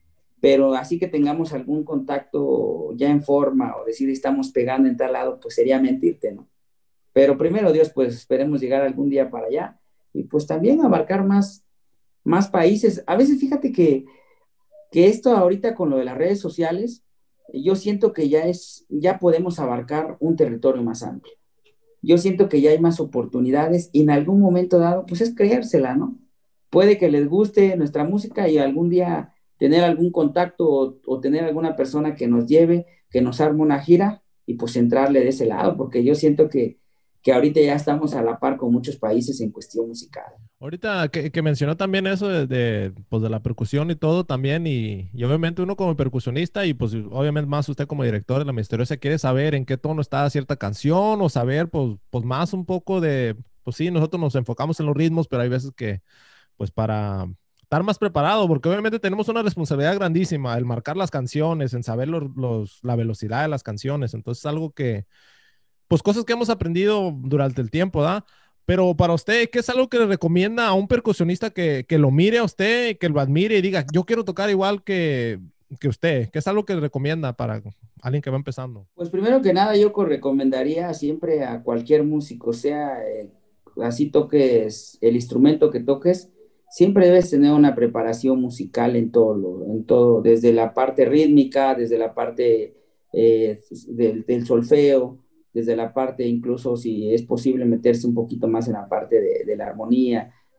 pero así que tengamos algún contacto ya en forma, o decir estamos pegando en tal lado, pues sería mentirte, ¿no? Pero primero Dios, pues esperemos llegar algún día para allá, y pues también abarcar más, más países. A veces fíjate que, que esto ahorita con lo de las redes sociales, yo siento que ya es, ya podemos abarcar un territorio más amplio. Yo siento que ya hay más oportunidades, y en algún momento dado, pues es creérsela, ¿no? Puede que les guste nuestra música y algún día tener algún contacto, o, o tener alguna persona que nos lleve, que nos arme una gira, y pues entrarle de ese lado, porque yo siento que, que ahorita ya estamos a la par con muchos países en cuestión musical. Ahorita que, que mencionó también eso de, de, pues de la percusión y todo también, y, y obviamente uno como percusionista y pues obviamente más usted como director de La Misteriosa quiere saber en qué tono está cierta canción, o saber pues, pues más un poco de, pues sí, nosotros nos enfocamos en los ritmos, pero hay veces que pues para estar más preparado, porque obviamente tenemos una responsabilidad grandísima, el marcar las canciones, en saber los, los, la velocidad de las canciones, entonces algo que, pues cosas que hemos aprendido durante el tiempo, ¿da? Pero para usted, ¿qué es algo que le recomienda a un percusionista que, que lo mire a usted, que lo admire y diga, yo quiero tocar igual que, que usted? ¿Qué es algo que le recomienda para alguien que va empezando? Pues primero que nada, yo co- recomendaría siempre a cualquier músico, sea eh, así toques el instrumento que toques, siempre debes tener una preparación musical en todo, lo, en todo, desde la parte rítmica, desde la parte eh, del, del solfeo, desde la parte, incluso si es posible meterse un poquito más en la parte de, de la armonía,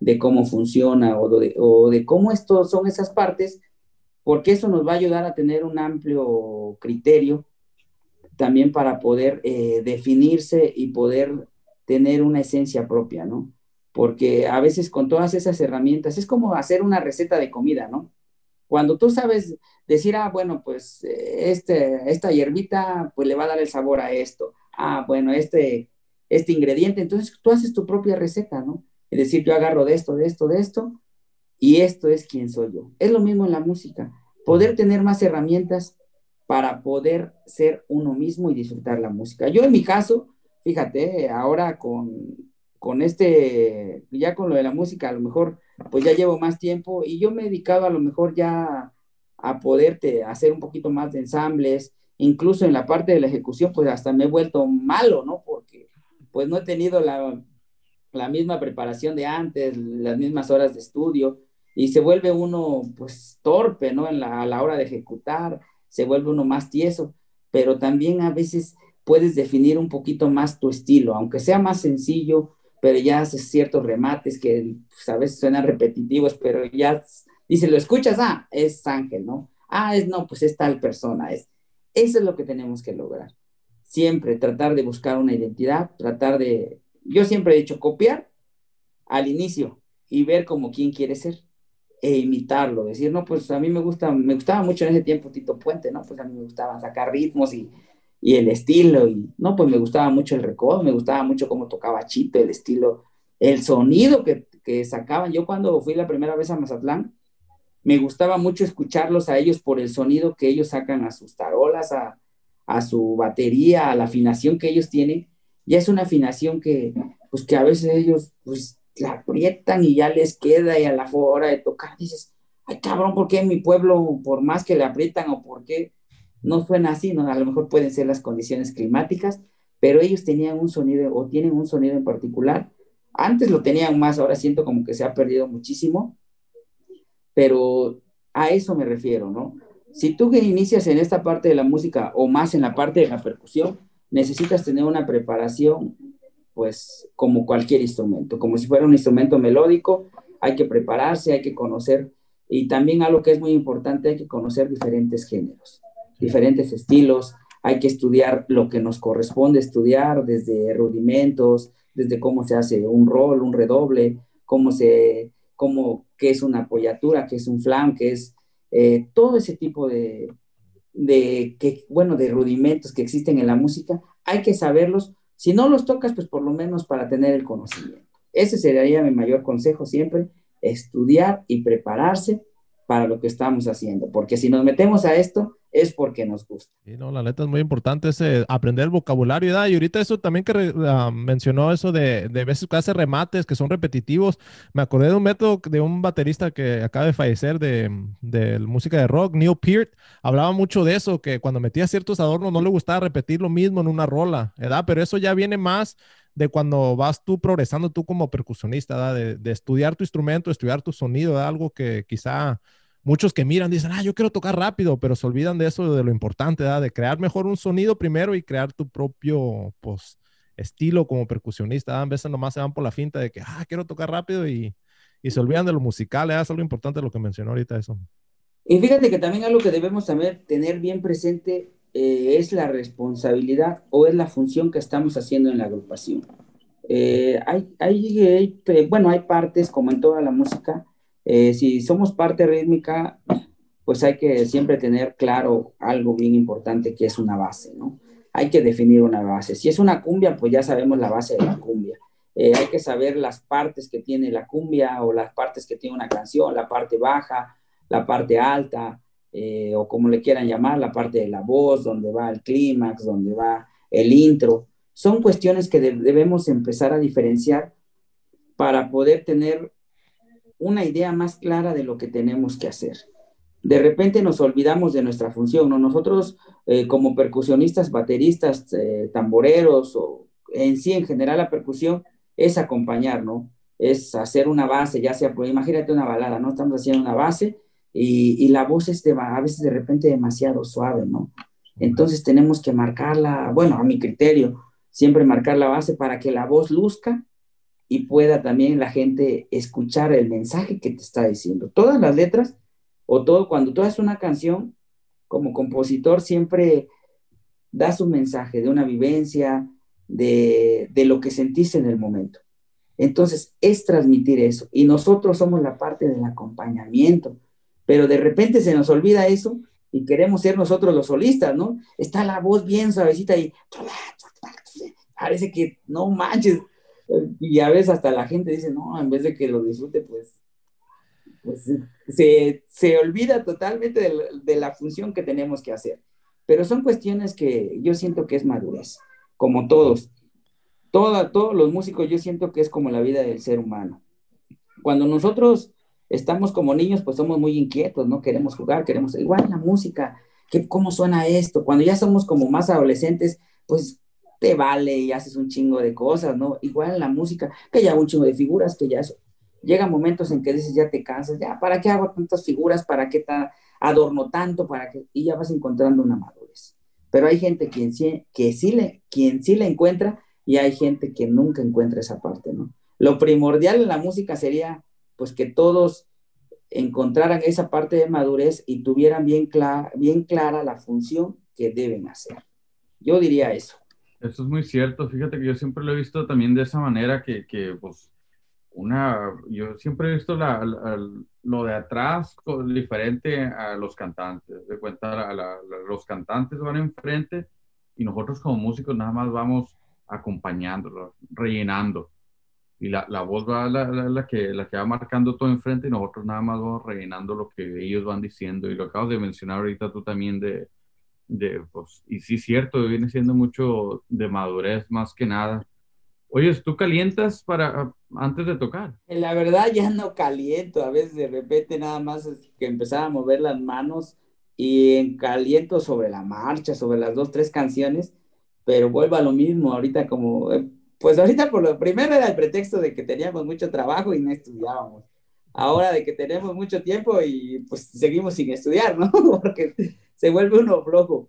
de cómo funciona o de, o de cómo esto son esas partes, porque eso nos va a ayudar a tener un amplio criterio también para poder eh, definirse y poder tener una esencia propia, ¿no? Porque a veces con todas esas herramientas es como hacer una receta de comida, ¿no? Cuando tú sabes decir, ah, bueno, pues este, esta hierbita pues le va a dar el sabor a esto. Ah, bueno, este, este ingrediente, entonces tú haces tu propia receta, ¿no? Es decir, yo agarro de esto, de esto, de esto, y esto es quien soy yo. Es lo mismo en la música, poder tener más herramientas para poder ser uno mismo y disfrutar la música. Yo en mi caso, fíjate, ahora con, con este, ya con lo de la música, a lo mejor pues ya llevo más tiempo y yo me he dedicado a lo mejor ya a poderte hacer un poquito más de ensambles, incluso en la parte de la ejecución, pues hasta me he vuelto malo, ¿no? Porque pues no he tenido la, la misma preparación de antes, las mismas horas de estudio, y se vuelve uno pues torpe, ¿no? En la, a la hora de ejecutar, se vuelve uno más tieso, pero también a veces puedes definir un poquito más tu estilo, aunque sea más sencillo, pero ya haces ciertos remates que pues, a veces suenan repetitivos, pero ya dice, lo escuchas, ah, es Ángel, ¿no? Ah, es no, pues es tal persona, es. Eso es lo que tenemos que lograr. Siempre tratar de buscar una identidad, tratar de, yo siempre he dicho, copiar al inicio y ver como quién quiere ser e imitarlo, decir, no, pues a mí me gusta, me gustaba mucho en ese tiempo Tito Puente, ¿no? Pues a mí me gustaba sacar ritmos y, y el estilo, y no, pues me gustaba mucho el recodo, me gustaba mucho cómo tocaba Chito, el estilo, el sonido que, que sacaban. Yo cuando fui la primera vez a Mazatlán, me gustaba mucho escucharlos a ellos por el sonido que ellos sacan a sus tarolas, a, a su batería, a la afinación que ellos tienen. Ya es una afinación que, pues que a veces ellos, pues, la aprietan y ya les queda, y a la hora de tocar dices, ay cabrón, ¿por qué en mi pueblo, por más que le aprietan o por qué no suena así? ¿No? A lo mejor pueden ser las condiciones climáticas, pero ellos tenían un sonido o tienen un sonido en particular. Antes lo tenían más, ahora siento como que se ha perdido muchísimo, pero a eso me refiero, ¿no? Si tú que inicias en esta parte de la música o más en la parte de la percusión, necesitas tener una preparación, pues como cualquier instrumento, como si fuera un instrumento melódico, hay que prepararse, hay que conocer, y también algo que es muy importante, hay que conocer diferentes géneros, diferentes estilos, hay que estudiar lo que nos corresponde estudiar, desde rudimentos, desde cómo se hace un rol, un redoble, cómo se, cómo, qué es una apoyatura, qué es un flam, qué es eh, todo ese tipo de, de que, bueno, de rudimentos que existen en la música, hay que saberlos. Si no los tocas, pues por lo menos para tener el conocimiento. Ese sería mi mayor consejo siempre, estudiar y prepararse para lo que estamos haciendo, porque si nos metemos a esto es porque nos gusta. Sí, no, la neta es muy importante ese aprender el vocabulario, ¿verdad? Y ahorita eso también que re, uh, mencionó eso de, de veces que hace remates que son repetitivos. Me acordé de un método de un baterista que acaba de fallecer de, de música de rock, Neil Peart. Hablaba mucho de eso, que cuando metía ciertos adornos no le gustaba repetir lo mismo en una rola, ¿verdad? Pero eso ya viene más de cuando vas tú progresando tú como percusionista, ¿verdad? De, de estudiar tu instrumento, estudiar tu sonido, ¿verdad? Algo que quizá muchos que miran dicen, ah, yo quiero tocar rápido, pero se olvidan de eso, de lo importante, ¿verdad? De crear mejor un sonido primero y crear tu propio, pues, estilo como percusionista, ¿verdad? A veces nomás se van por la finta de que, ah, quiero tocar rápido y, y se olvidan de lo musical, ¿verdad? Es algo importante lo que mencionó ahorita eso. Y fíjate que también algo que debemos saber, tener bien presente, eh, es la responsabilidad o es la función que estamos haciendo en la agrupación. Eh, hay, hay, hay, bueno, hay partes, como en toda la música, eh, si somos parte rítmica, pues hay que siempre tener claro algo bien importante que es una base, ¿no? Hay que definir una base. Si es una cumbia, pues ya sabemos la base de la cumbia. Eh, hay que saber las partes que tiene la cumbia o las partes que tiene una canción, la parte baja, la parte alta, eh, o como le quieran llamar, la parte de la voz, donde va el clímax, donde va el intro. Son cuestiones que de- debemos empezar a diferenciar para poder tener una idea más clara de lo que tenemos que hacer. De repente nos olvidamos de nuestra función, ¿no? Nosotros eh, como percusionistas, bateristas, eh, tamboreros, o en sí, en general, la percusión es acompañar, ¿no? Es hacer una base, ya sea, pues imagínate una balada, ¿no? Estamos haciendo una base y, y la voz es de, a veces de repente demasiado suave, ¿no? Entonces tenemos que marcarla, bueno, a mi criterio, siempre marcar la base para que la voz luzca y pueda también la gente escuchar el mensaje que te está diciendo. Todas las letras, o todo, cuando tú haces una canción, como compositor siempre das un mensaje de una vivencia, de, de lo que sentiste en el momento. Entonces, es transmitir eso. Y nosotros somos la parte del acompañamiento. Pero de repente se nos olvida eso y queremos ser nosotros los solistas, ¿no? Está la voz bien suavecita y parece que no manches. Y a veces hasta la gente dice, no, en vez de que lo disfrute, pues, pues se, se olvida totalmente de la, de la función que tenemos que hacer. Pero son cuestiones que yo siento que es madurez, como todos. Toda, todos los músicos yo siento que es como la vida del ser humano. Cuando nosotros estamos como niños, pues somos muy inquietos, ¿no? Queremos jugar, queremos... Igual la música, ¿qué, ¿cómo suena esto? Cuando ya somos como más adolescentes, pues te vale y haces un chingo de cosas, ¿no? Igual la música, que ya hago un chingo de figuras, que ya eso. Llegan momentos en que dices, ya te cansas, ya, ¿para qué hago tantas figuras? ¿Para qué ta, adorno tanto? ¿Para qué? Y ya vas encontrando una madurez. Pero hay gente quien sí, que sí le, quien sí la encuentra y hay gente que nunca encuentra esa parte, ¿no? Lo primordial en la música sería, pues, que todos encontraran esa parte de madurez y tuvieran bien, clara, bien clara la función que deben hacer. Yo diría eso. Eso es muy cierto. Fíjate que yo siempre lo he visto también de esa manera que, que pues, una, yo siempre he visto la, la, lo de atrás diferente a los cantantes. De cuenta, la, la, los cantantes van enfrente y nosotros como músicos nada más vamos acompañándolo, rellenando. Y la, la voz va la, la, la, que, la que va marcando todo enfrente y nosotros nada más vamos rellenando lo que ellos van diciendo. Y lo acabas de mencionar ahorita tú también de, de pues, y sí, cierto, viene siendo mucho de madurez más que nada. Oye, ¿tú calientas para antes de tocar? La verdad ya no caliento, a veces de repente nada más es que empezaba a mover las manos y caliento sobre la marcha, sobre las dos, tres canciones, pero vuelvo a lo mismo, ahorita como, pues ahorita por lo primero era el pretexto de que teníamos mucho trabajo y no estudiábamos, ahora de que tenemos mucho tiempo y pues seguimos sin estudiar, ¿no? Porque se vuelve uno flojo,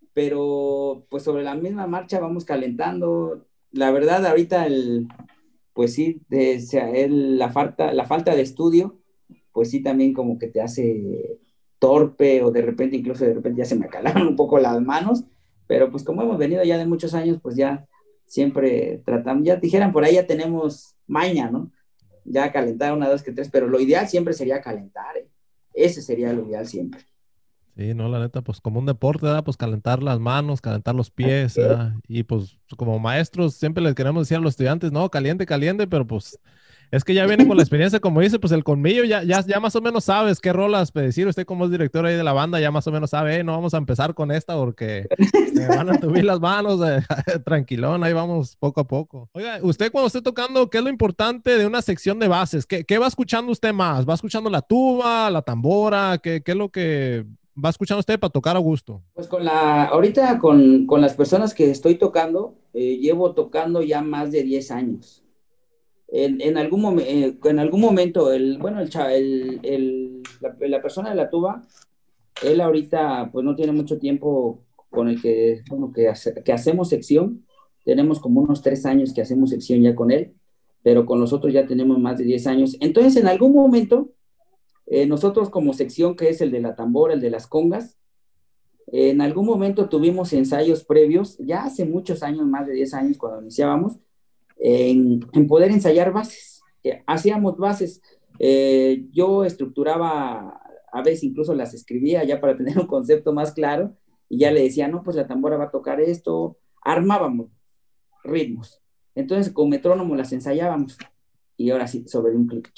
pero pues sobre la misma marcha vamos calentando. La verdad, ahorita, el, pues sí, de, o sea, el, la, falta, la falta de estudio, pues sí, también como que te hace torpe o de repente, incluso de repente ya se me acalaron un poco las manos, pero pues como hemos venido ya de muchos años, pues ya siempre tratamos, ya dijeran por ahí ya tenemos maña, ¿no? Ya calentar una, dos, que tres, pero lo ideal siempre sería calentar, ¿eh? Ese sería lo ideal siempre. Sí, no, la neta, pues como un deporte, ¿verdad? Pues calentar las manos, calentar los pies, ¿verdad? Y pues como maestros siempre les queremos decir a los estudiantes, no, caliente, caliente, pero pues es que ya viene con la experiencia, como dice, pues el colmillo, ya, ya, ya más o menos sabes qué rolas decir. Usted como es director ahí de la banda, ya más o menos sabe, hey, no vamos a empezar con esta porque me van a tubir las manos, eh, tranquilón, ahí vamos poco a poco. Oiga, usted cuando esté tocando, ¿qué es lo importante de una sección de bases? ¿Qué, qué va escuchando usted más? ¿Va escuchando la tuba, la tambora? ¿Qué, qué es lo que va escuchando usted para tocar a gusto? Pues con la, ahorita con, con las personas que estoy tocando, eh, llevo tocando ya más de diez años. En, en, algún, mom eh, en algún momento, el, bueno, el, el, el, la, la persona de la tuba, él ahorita pues no tiene mucho tiempo con el que, bueno, que, hace, que hacemos sección. Tenemos como unos tres años que hacemos sección ya con él, pero con los otros ya tenemos más de diez años. Entonces, en algún momento, eh, nosotros como sección, que es el de la tambora, el de las congas, eh, en algún momento tuvimos ensayos previos, ya hace muchos años, más de diez años cuando iniciábamos, En, en poder ensayar bases. Eh, hacíamos bases. Eh, yo estructuraba, a veces incluso las escribía ya para tener un concepto más claro, y ya le decía, no, pues la tambora va a tocar esto. Armábamos ritmos. Entonces con metrónomo las ensayábamos. Y ahora sí, sobre un clic.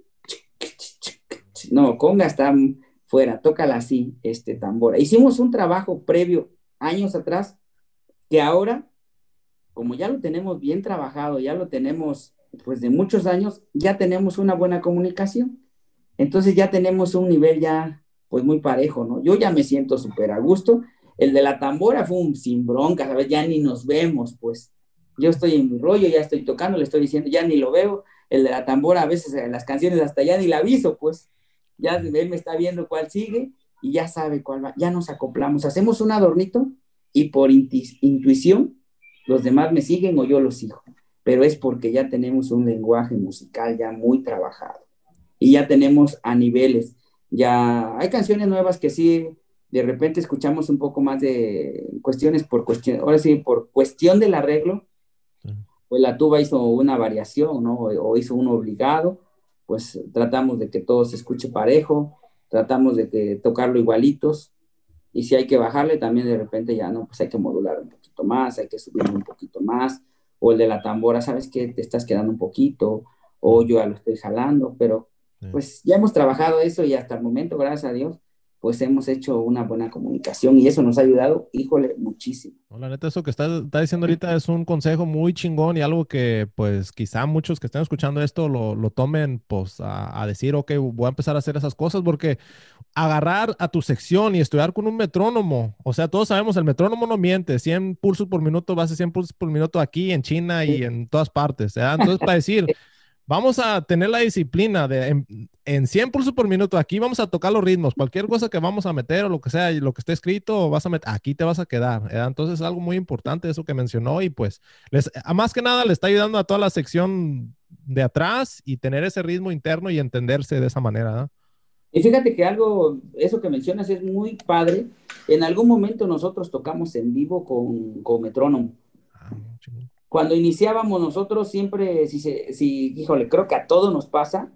No, conga está fuera, tócala así, este, tambora. Hicimos un trabajo previo, años atrás, que ahora, como ya lo tenemos bien trabajado, ya lo tenemos pues de muchos años, ya tenemos una buena comunicación. Entonces ya tenemos un nivel ya pues muy parejo, ¿no? Yo ya me siento súper a gusto. El de la tambora fue un sin bronca, ¿sabes? Ya ni nos vemos, pues. Yo estoy en mi rollo, ya estoy tocando, le estoy diciendo, ya ni lo veo. El de la tambora a veces en las canciones hasta ya ni la aviso, pues. Ya él me está viendo cuál sigue y ya sabe cuál va. Ya nos acoplamos, hacemos un adornito y por intu intuición los demás me siguen o yo los sigo. pero es porque ya tenemos un lenguaje musical ya muy trabajado y ya tenemos a niveles. Ya hay canciones nuevas que sí, de repente escuchamos un poco más de cuestiones por cuestión, ahora sí, por cuestión del arreglo, Sí. pues la tuba hizo una variación, ¿no? O, o hizo un obligado, pues tratamos de que todo se escuche parejo, tratamos de que tocarlo igualitos, y si hay que bajarle también de repente ya, no, pues hay que modular un poquito más, hay que subir un poquito más, o el de la tambora, ¿sabes qué? Te estás quedando un poquito, o yo ya lo estoy jalando, pero Sí. pues ya hemos trabajado eso y hasta el momento, gracias a Dios, pues hemos hecho una buena comunicación y eso nos ha ayudado, híjole, muchísimo. No, la neta, eso que está, está diciendo ahorita es un consejo muy chingón y algo que, pues, quizá muchos que estén escuchando esto lo, lo tomen, pues, a, a decir, ok, voy a empezar a hacer esas cosas, porque agarrar a tu sección y estudiar con un metrónomo, o sea, todos sabemos, el metrónomo no miente, cien pulsos por minuto, va a ser cien pulsos por minuto aquí, en China y en todas partes, ¿verdad? Entonces, para decir, vamos a tener la disciplina de en, en cien pulsos por minuto, aquí vamos a tocar los ritmos, cualquier cosa que vamos a meter o lo que sea, y lo que esté escrito, vas a meter, aquí te vas a quedar, ¿verdad? Entonces es algo muy importante eso que mencionó y pues, les, a más que nada le está ayudando a toda la sección de atrás y tener ese ritmo interno y entenderse de esa manera, ¿verdad? Y fíjate que algo, eso que mencionas es muy padre. En algún momento nosotros tocamos en vivo con, con metrónomo. Ah, chingón. Cuando iniciábamos nosotros siempre, si, se, si, híjole, creo que a todos nos pasa,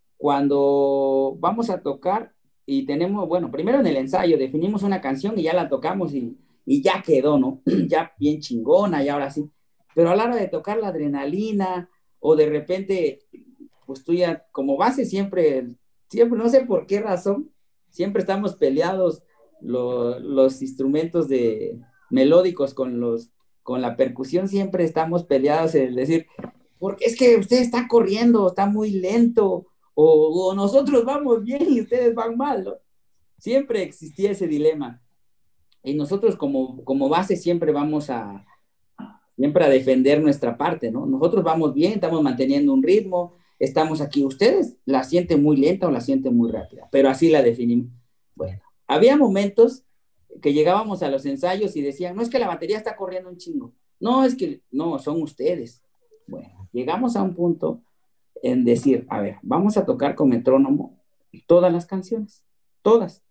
cuando vamos a tocar y tenemos, bueno, primero en el ensayo definimos una canción y ya la tocamos y, y ya quedó, ¿no? Ya bien chingona y ahora sí. Pero a la hora de tocar la adrenalina o de repente, pues tú ya, como base siempre, siempre, no sé por qué razón, siempre estamos peleados lo, los instrumentos de melódicos con los con la percusión siempre estamos peleados en decir, porque es que usted está corriendo, está muy lento, o, o nosotros vamos bien y ustedes van mal, ¿no? Siempre existía ese dilema. Y nosotros como, como base siempre vamos a, siempre a defender nuestra parte, ¿no? Nosotros vamos bien, estamos manteniendo un ritmo, estamos aquí. Ustedes la sienten muy lenta o la sienten muy rápida, pero así la definimos. Bueno, había momentos que llegábamos a los ensayos y decían, no es que la batería está corriendo un chingo, no, es que, no, son ustedes. Bueno, llegamos a un punto en decir, a ver, vamos a tocar con metrónomo todas las canciones, todas.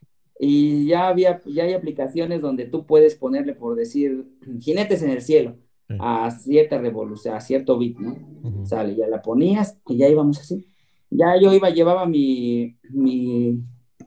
Y ya había, ya hay aplicaciones donde tú puedes ponerle, por decir, Jinetes en el Cielo, Sí. a cierta revolución, a cierto beat, ¿no? Ujú. Sale, ya la ponías y ya íbamos así. Ya yo iba, llevaba mi, mi,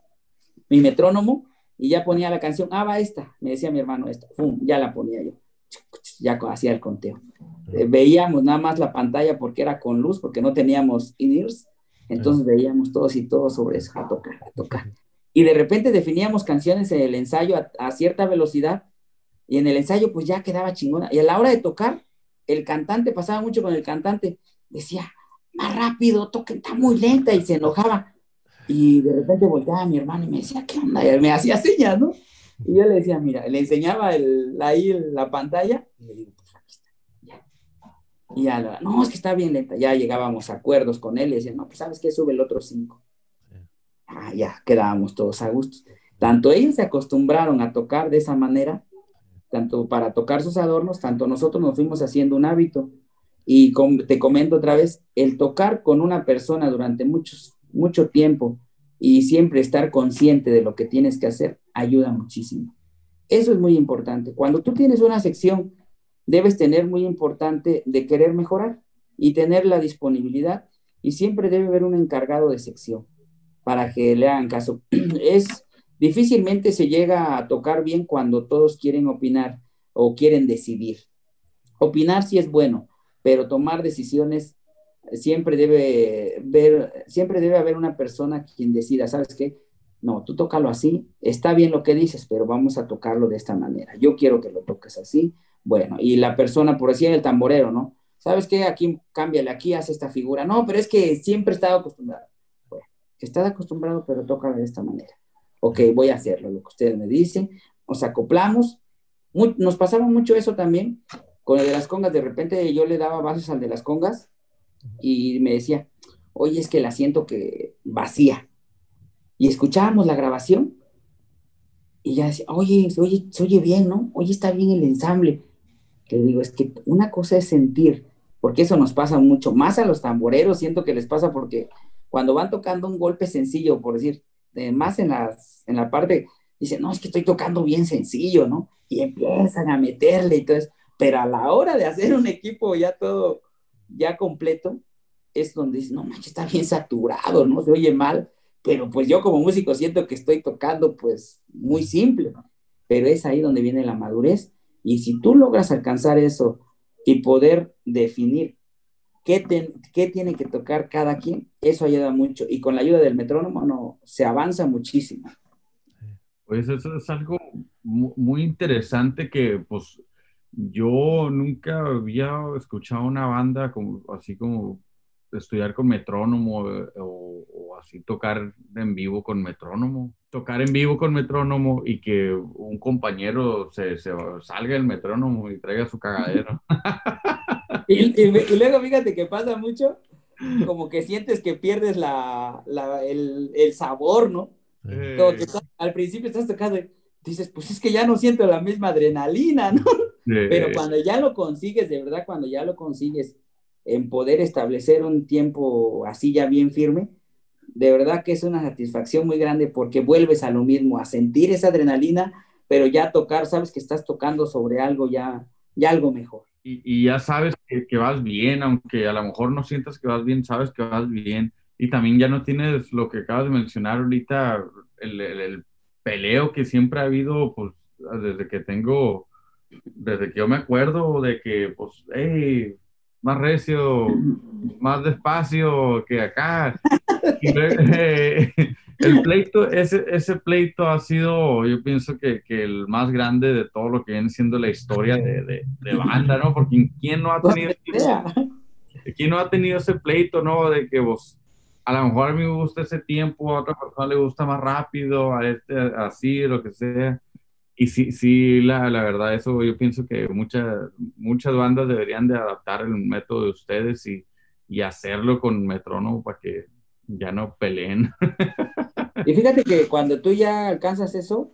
mi metrónomo y ya ponía la canción, ah, va esta, me decía mi hermano esta, ¡pum! Ya la ponía yo, ya hacía el conteo. Eh, veíamos nada más la pantalla porque era con luz, porque no teníamos in-ears, entonces veíamos todos y todos sobre eso, a tocar, a tocar. Y de repente definíamos canciones en el ensayo a, a cierta velocidad, y en el ensayo pues ya quedaba chingona. Y a la hora de tocar, el cantante, pasaba mucho con el cantante, decía, más rápido, toque, está muy lenta, y se enojaba. Y de repente volteaba a mi hermano y me decía, ¿qué onda? Y me hacía señas, ¿no? Y yo le decía, mira, le enseñaba el, ahí la pantalla, y le digo, pues aquí está, ya. Y ya, la, no, es que está bien lenta. Ya llegábamos a acuerdos con él y decía, no, pues ¿sabes qué? Sube el otro cinco. Ah, ya, quedábamos todos a gusto. Tanto ellos se acostumbraron a tocar de esa manera, tanto para tocar sus adornos, tanto nosotros nos fuimos haciendo un hábito. Y com te comento otra vez, el tocar con una persona durante muchos, mucho tiempo y siempre estar consciente de lo que tienes que hacer, ayuda muchísimo. Eso es muy importante. Cuando tú tienes una sección, debes tener muy importante de querer mejorar y tener la disponibilidad, y siempre debe haber un encargado de sección para que le hagan caso. Es difícilmente se llega a tocar bien cuando todos quieren opinar o quieren decidir. Opinar sí es bueno, pero tomar decisiones siempre debe ver, siempre debe haber una persona quien decida, ¿sabes qué? No, tú tócalo así, está bien lo que dices, pero vamos a tocarlo de esta manera. Yo quiero que lo toques así. Bueno, y la persona, por decir el tamborero, ¿no? ¿Sabes qué? Aquí, cámbiale, aquí, hace esta figura. No, pero es que siempre he estado acostumbrado. Bueno, estás acostumbrado, pero tócalo de esta manera. Ok, voy a hacerlo, lo que ustedes me dicen. Nos acoplamos. Muy, nos pasaba mucho eso también con el de las congas. De repente yo le daba bases al de las congas y me decía, oye, es que la siento que vacía. Y escuchábamos la grabación y ya decía, oye, oye, se oye bien, ¿no? Oye, está bien el ensamble. Le digo, es que una cosa es sentir porque eso nos pasa mucho, más a los tamboreros, siento que les pasa porque cuando van tocando un golpe sencillo, por decir, eh, más en, las, en la parte, dicen, no, es que estoy tocando bien sencillo, ¿no? Y empiezan a meterle y todo eso, pero a la hora de hacer un equipo ya todo, ya completo, es donde dicen, no manches, está bien saturado, ¿no? Se oye mal, pero pues yo como músico siento que estoy tocando pues muy simple, ¿no? Pero es ahí donde viene la madurez, y si tú logras alcanzar eso y poder definir qué, te, qué tiene que tocar cada quien, eso ayuda mucho, y con la ayuda del metrónomo no, se avanza muchísimo. Pues eso es algo mu- muy interesante que pues yo nunca había escuchado una banda como, así como estudiar con metrónomo eh, o, o así tocar en vivo con metrónomo. Tocar en vivo con metrónomo y que un compañero se, se salga del metrónomo y traiga su cagadero. Y, y, y luego fíjate que pasa mucho, como que sientes que pierdes la, la, el, el sabor, ¿no? Como que Eh, estás- al principio estás tocando y dices, pues es que ya no siento la misma adrenalina, ¿no? Pero eh, cuando ya lo consigues, de verdad, cuando ya lo consigues en poder establecer un tiempo así ya bien firme, de verdad que es una satisfacción muy grande porque vuelves a lo mismo, a sentir esa adrenalina, pero ya tocar, sabes que estás tocando sobre algo ya, ya algo mejor. y, y ya sabes que, que vas bien, aunque a lo mejor no sientas que vas bien, sabes que vas bien. Y también ya no tienes lo que acabas de mencionar ahorita, el, el, el peleo que siempre ha habido, pues, desde que tengo, desde que yo me acuerdo de que, pues, hey, más recio, más despacio que acá. Y luego, eh, el pleito, ese, ese pleito ha sido, yo pienso que, que el más grande de todo lo que viene siendo la historia de, de, de banda, ¿no? Porque ¿quién no ha tenido, Donde sea. quién no ha tenido ese pleito, ¿no? De que vos, a lo mejor a mí me gusta ese tiempo, a otra persona le gusta más rápido, a este así, lo que sea. Y sí, sí, la, la verdad, eso yo pienso que muchas, muchas bandas deberían de adaptar el método de ustedes y, y hacerlo con metrónomo para que ya no peleen. Y fíjate que cuando tú ya alcanzas eso,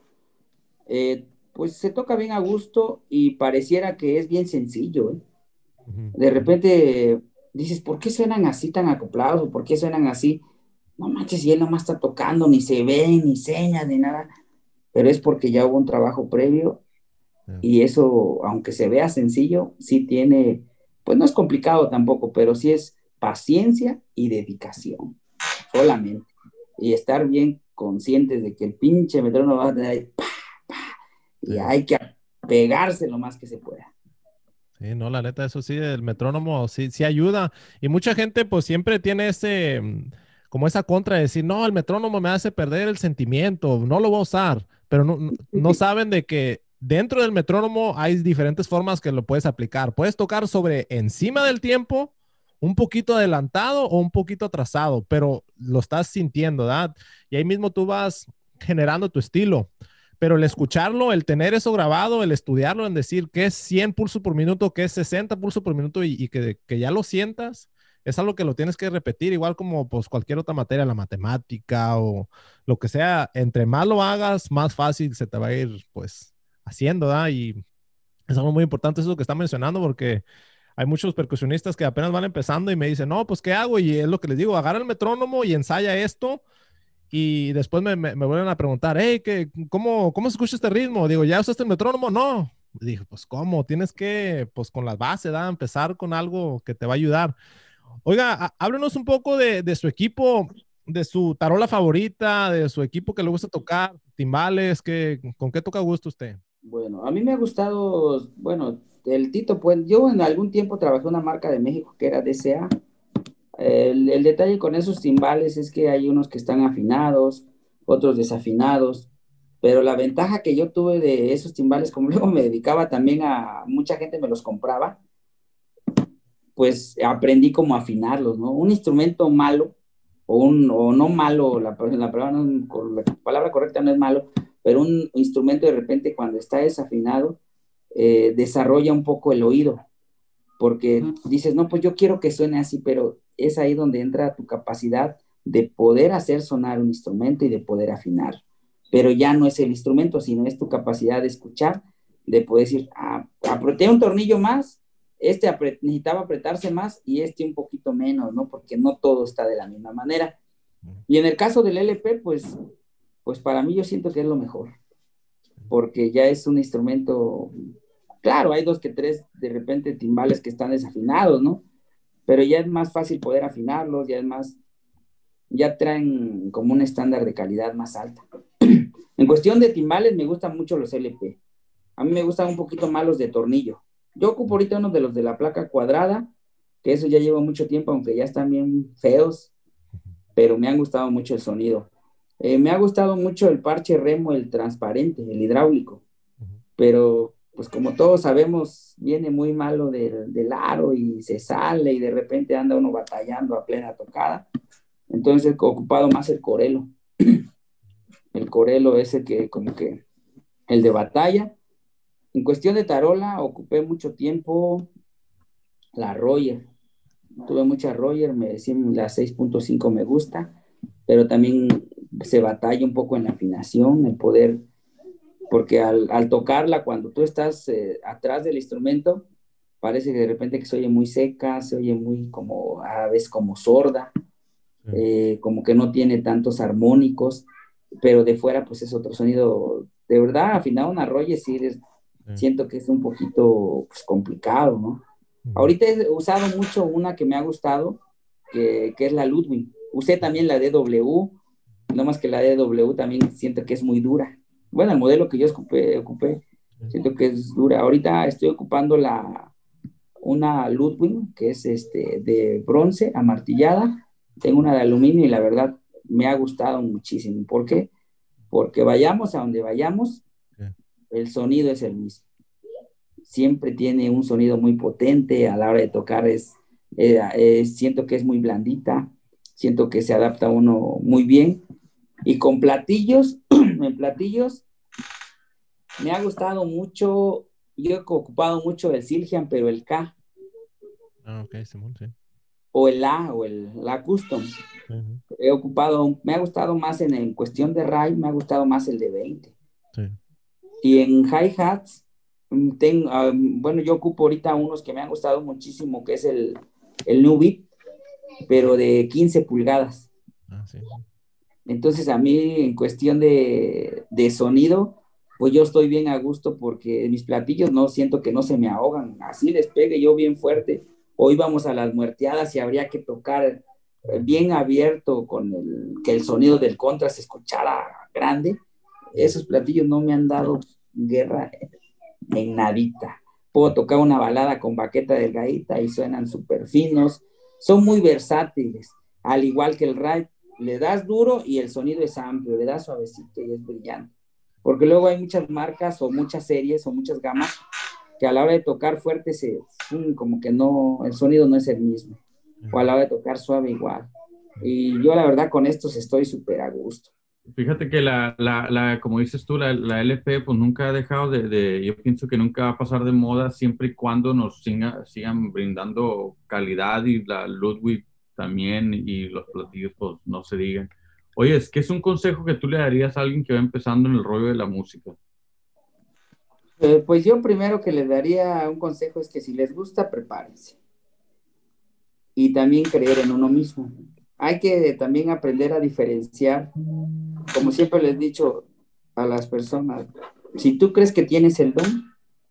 eh, pues se toca bien a gusto y pareciera que es bien sencillo, ¿eh? Ujú. De repente dices, ¿por qué suenan así tan acoplados? ¿O por qué suenan así? No manches, y él nomás está tocando, ni se ve, ni señas, ni nada. Pero es porque ya hubo un trabajo previo, Yeah. y eso, aunque se vea sencillo, sí tiene, pues no es complicado tampoco, pero sí es paciencia y dedicación, solamente. Y estar bien conscientes de que el pinche metrónomo va a tener ahí, pa, pa, y Sí. hay que pegarse lo más que se pueda. Sí, no, la neta, eso sí, el metrónomo sí, sí ayuda. Y mucha gente pues siempre tiene ese, mm, como esa contra de decir, no, el metrónomo me hace perder el sentimiento, no lo voy a usar. Pero no, no no saben de que dentro del metrónomo hay diferentes formas que lo puedes aplicar. Puedes tocar sobre encima del tiempo, un poquito adelantado o un poquito atrasado, pero lo estás sintiendo, ¿verdad? Y ahí mismo tú vas generando tu estilo. Pero el escucharlo, el tener eso grabado, el estudiarlo, en decir qué es cien pulsos por minuto, qué es sesenta pulsos por minuto y, y que, que, ya lo sientas, es algo que lo tienes que repetir, igual como pues cualquier otra materia, la matemática o lo que sea, entre más lo hagas, más fácil se te va a ir pues haciendo, ¿verdad? Y es algo muy importante eso que está mencionando porque hay muchos percusionistas que apenas van empezando y me dicen, no, pues ¿qué hago? Y es lo que les digo, agarra el metrónomo y ensaya esto y después me, me, me vuelven a preguntar, hey, ¿qué, cómo, ¿cómo se escucha este ritmo? Digo, ¿ya usaste el metrónomo? No. Dije, pues, ¿cómo? Tienes que, pues, con las bases, ¿da? Empezar con algo que te va a ayudar. Oiga, a- háblenos un poco de, de su equipo, de su tarola favorita, de su equipo que le gusta tocar, timbales, que, ¿con qué toca a gusto usted? Bueno, a mí me ha gustado, bueno, el Tito, pues yo en algún tiempo trabajé en una marca de México que era D C A. El, el detalle con esos timbales es que hay unos que están afinados, otros desafinados, pero la ventaja que yo tuve de esos timbales, como luego me dedicaba también a, mucha gente me los compraba, pues aprendí cómo afinarlos, ¿no? Un instrumento malo, o, un, o no malo, la, la, palabra no, la palabra correcta no es malo, pero un instrumento de repente cuando está desafinado, eh, desarrolla un poco el oído, porque dices, no, pues yo quiero que suene así, pero es ahí donde entra tu capacidad de poder hacer sonar un instrumento y de poder afinar. Pero ya no es el instrumento, sino es tu capacidad de escuchar, de poder decir, ah, apreté un tornillo más, este apre necesitaba apretarse más y este un poquito menos, ¿no? Porque no todo está de la misma manera. Y en el caso del L P, pues, pues para mí yo siento que es lo mejor, porque ya es un instrumento, claro, hay dos que tres de repente timbales que están desafinados, ¿no? Pero ya es más fácil poder afinarlos, ya es más, ya traen como un estándar de calidad más alta. En cuestión de timbales me gustan mucho los L P. A mí me gustan un poquito más los de tornillo. Yo ocupo ahorita uno de los de la placa cuadrada, que eso ya lleva mucho tiempo, aunque ya están bien feos, pero me han gustado mucho el sonido. Eh, me ha gustado mucho el parche remo, el transparente, el hidráulico, pero pues como todos sabemos, viene muy malo del, del aro y se sale y de repente anda uno batallando a plena tocada. Entonces he ocupado más el Corelo. El Corelo es el que como que el de batalla. En cuestión de tarola, ocupé mucho tiempo la Royer. Tuve mucha Royer, me decían la seis punto cinco me gusta, pero también se batalla un poco en la afinación, el poder, porque al, al tocarla, cuando tú estás eh, atrás del instrumento, parece que de repente que se oye muy seca, se oye muy como, a veces como sorda, eh, como que no tiene tantos armónicos, pero de fuera pues es otro sonido. De verdad, afinar una Royer sí es, siento que es un poquito pues, complicado, ¿no? Ahorita he usado mucho una que me ha gustado, que, que es la Ludwig. Usé también la D W, no más que la D W también siento que es muy dura. Bueno, el modelo que yo ocupé, ocupé siento que es dura. Ahorita estoy ocupando la, una Ludwig, que es este, de bronce, amartillada. Tengo una de aluminio y la verdad me ha gustado muchísimo. ¿Por qué? Porque vayamos a donde vayamos, el sonido es el mismo. Siempre tiene un sonido muy potente, a la hora de tocar es, eh, eh, siento que es muy blandita, siento que se adapta a uno muy bien. Y con platillos, en platillos, me ha gustado mucho, yo he ocupado mucho el Siljan, pero el K. Ah, ok, Simón, sí. O el A, o el La Custom. Uh-huh. He ocupado, me ha gustado más en, en cuestión de ride, me ha gustado más el de veinte. Sí. Y en hi-hats, Ten, um, bueno, yo ocupo ahorita unos que me han gustado muchísimo, que es el, el New Beat, pero de quince pulgadas. Ah, sí. Entonces a mí en cuestión de, de sonido, pues yo estoy bien a gusto porque mis platillos no siento que no se me ahogan, así les pegue yo bien fuerte. Hoy vamos a las muerteadas y habría que tocar bien abierto con el, que el sonido del contra se escuchara grande. Esos platillos no me han dado guerra en nadita. Puedo tocar una balada con baqueta delgadita y suenan súper finos. Son muy versátiles, al igual que el ride. Le das duro y el sonido es amplio, le das suavecito y es brillante. Porque luego hay muchas marcas o muchas series o muchas gamas que a la hora de tocar fuerte se, como que no, el sonido no es el mismo. O a la hora de tocar suave igual. Y yo la verdad con estos estoy súper a gusto. Fíjate que la, la, la, como dices tú, la, la L P pues nunca ha dejado de, de, yo pienso que nunca va a pasar de moda siempre y cuando nos siga, sigan brindando calidad, y la Ludwig también, y los platillos pues no se digan. Oye, es que es un consejo que tú le darías a alguien que va empezando en el rollo de la música. Eh, pues yo primero que les daría un consejo es que si les gusta, prepárense. Y también creer en uno mismo. Hay que también aprender a diferenciar, como siempre les he dicho a las personas, si tú crees que tienes el don,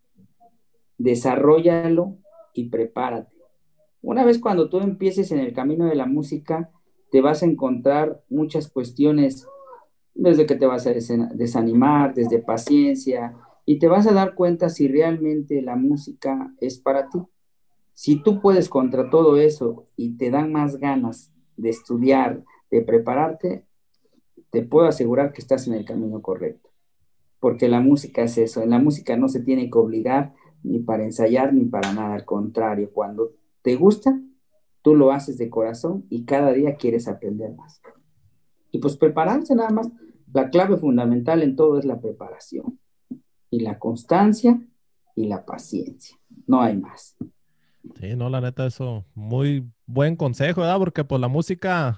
desarróllalo y prepárate. Una vez cuando tú empieces en el camino de la música, te vas a encontrar muchas cuestiones, desde que te vas a desanimar, desde paciencia, y te vas a dar cuenta si realmente la música es para ti. Si tú puedes contra todo eso y te dan más ganas de estudiar, de prepararte, te puedo asegurar que estás en el camino correcto. Porque la música es eso. En la música no se tiene que obligar ni para ensayar ni para nada. Al contrario, cuando te gusta, tú lo haces de corazón y cada día quieres aprender más. Y pues prepararse nada más. La clave fundamental en todo es la preparación. Y la constancia y la paciencia. No hay más. Sí, no, la neta, eso, muy buen consejo, ¿verdad? Porque pues la música,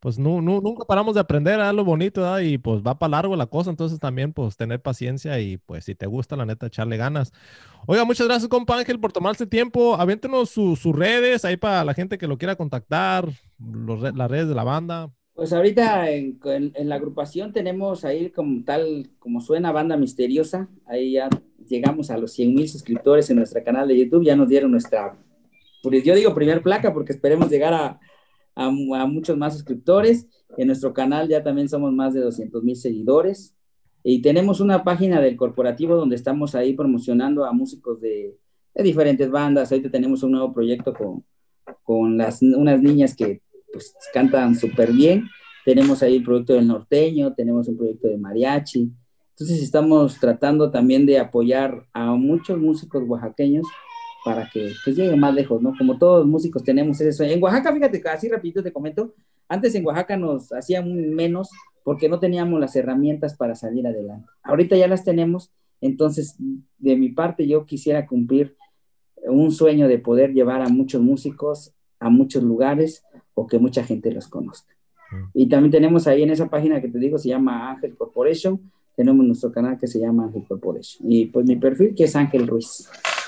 pues no, no, nunca paramos de aprender, a lo bonito, ¿verdad? Y pues va para largo la cosa, entonces también pues tener paciencia y pues si te gusta, la neta, echarle ganas. Oiga, muchas gracias, compa Ángel, por tomarse tiempo. Aviéntenos su- sus redes ahí para la gente que lo quiera contactar, los re- las redes de la banda. Pues ahorita en, en- en la agrupación tenemos ahí como tal, como suena, Banda Misteriosa. Ahí ya llegamos a los cien mil suscriptores en nuestro canal de YouTube. Ya nos dieron nuestra, pues yo digo primer placa porque esperemos llegar a, a, a muchos más suscriptores. En nuestro canal ya también somos más de doscientos mil seguidores. Y tenemos una página del corporativo donde estamos ahí promocionando a músicos de, de diferentes bandas. Ahorita tenemos un nuevo proyecto con, con las, unas niñas que pues cantan súper bien. Tenemos ahí el proyecto del norteño, tenemos un proyecto de mariachi. Entonces estamos tratando también de apoyar a muchos músicos oaxaqueños para que pues lleguen más lejos, ¿no? Como todos los músicos tenemos ese sueño. En Oaxaca, fíjate, así rapidito te comento, antes en Oaxaca nos hacían menos porque no teníamos las herramientas para salir adelante. Ahorita ya las tenemos, entonces de mi parte yo quisiera cumplir un sueño de poder llevar a muchos músicos a muchos lugares o que mucha gente los conozca. Mm. Y también tenemos ahí en esa página que te digo, se llama Ángel Corporation, tenemos nuestro canal que se llama Ángel Corporation. Y pues mi perfil que es Ángel Ruiz.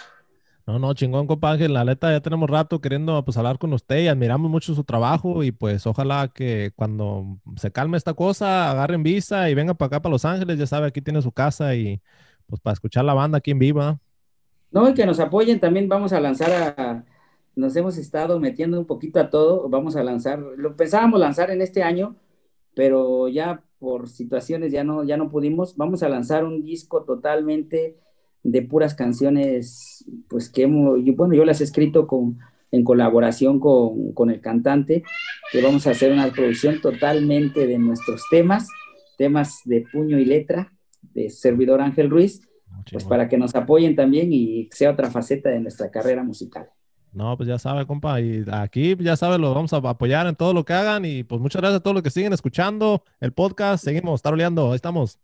No, no, chingón, compa Ángel. La neta, ya tenemos rato queriendo pues hablar con usted y admiramos mucho su trabajo y pues ojalá que cuando se calme esta cosa, agarren visa y venga para acá, para Los Ángeles. Ya sabe, aquí tiene su casa y pues para escuchar la banda aquí en viva. No, y que nos apoyen, también vamos a lanzar a, nos hemos estado metiendo un poquito a todo, vamos a lanzar, lo pensábamos lanzar en este año, pero ya por situaciones ya no, ya no pudimos, vamos a lanzar un disco totalmente de puras canciones, pues que hemos, yo, bueno, yo las he escrito con, en colaboración con, con el cantante, que vamos a hacer una producción totalmente de nuestros temas, temas de puño y letra, de servidor Ángel Ruiz, pues para que nos apoyen también y sea otra faceta de nuestra carrera musical. No, pues ya sabe, compa, y aquí ya sabe, lo vamos a apoyar en todo lo que hagan y pues muchas gracias a todos los que siguen escuchando el podcast. Seguimos taroleando, ahí estamos.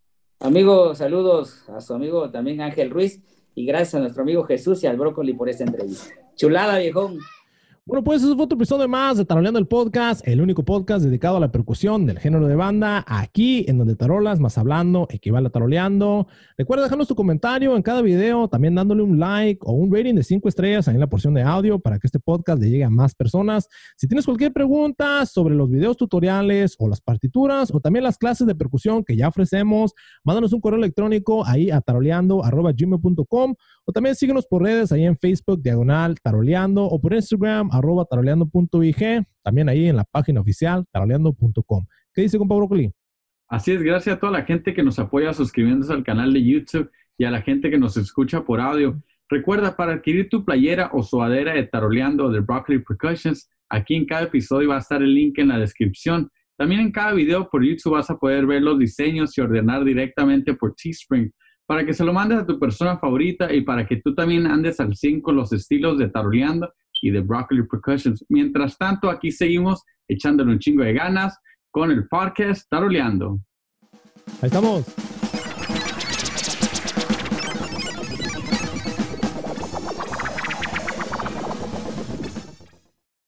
Amigos, saludos a su amigo también Ángel Ruiz y gracias a nuestro amigo Jesús y al Brócoli por esta entrevista. Chulada, viejón. Bueno, pues eso fue otro episodio más de Taroleando el Podcast, el único podcast dedicado a la percusión del género de banda, aquí en donde tarolas más hablando equivale a taroleando. Recuerda dejarnos tu comentario en cada video, también dándole un like o un rating de cinco estrellas ahí en la porción de audio para que este podcast le llegue a más personas. Si tienes cualquier pregunta sobre los videos tutoriales o las partituras o también las clases de percusión que ya ofrecemos, mándanos un correo electrónico ahí a taroleando arroba gmail punto com o también síguenos por redes ahí en Facebook, diagonal taroleando o por Instagram, arroba taroleando punto i g, también ahí en la página oficial taroleando punto com. ¿Qué dice, compa Brócoli? Así es, gracias a toda la gente que nos apoya suscribiéndose al canal de YouTube y a la gente que nos escucha por audio. Recuerda, para adquirir tu playera o sudadera de Taroleando de Broccoli Percussions, aquí en cada episodio va a estar el link en la descripción. También en cada video por YouTube vas a poder ver los diseños y ordenar directamente por Teespring para que se lo mandes a tu persona favorita y para que tú también andes al cien con los estilos de Taroleando y de Broccoli Percussions. Mientras tanto, aquí seguimos echándole un chingo de ganas con el podcast Taroleando. Ahí estamos.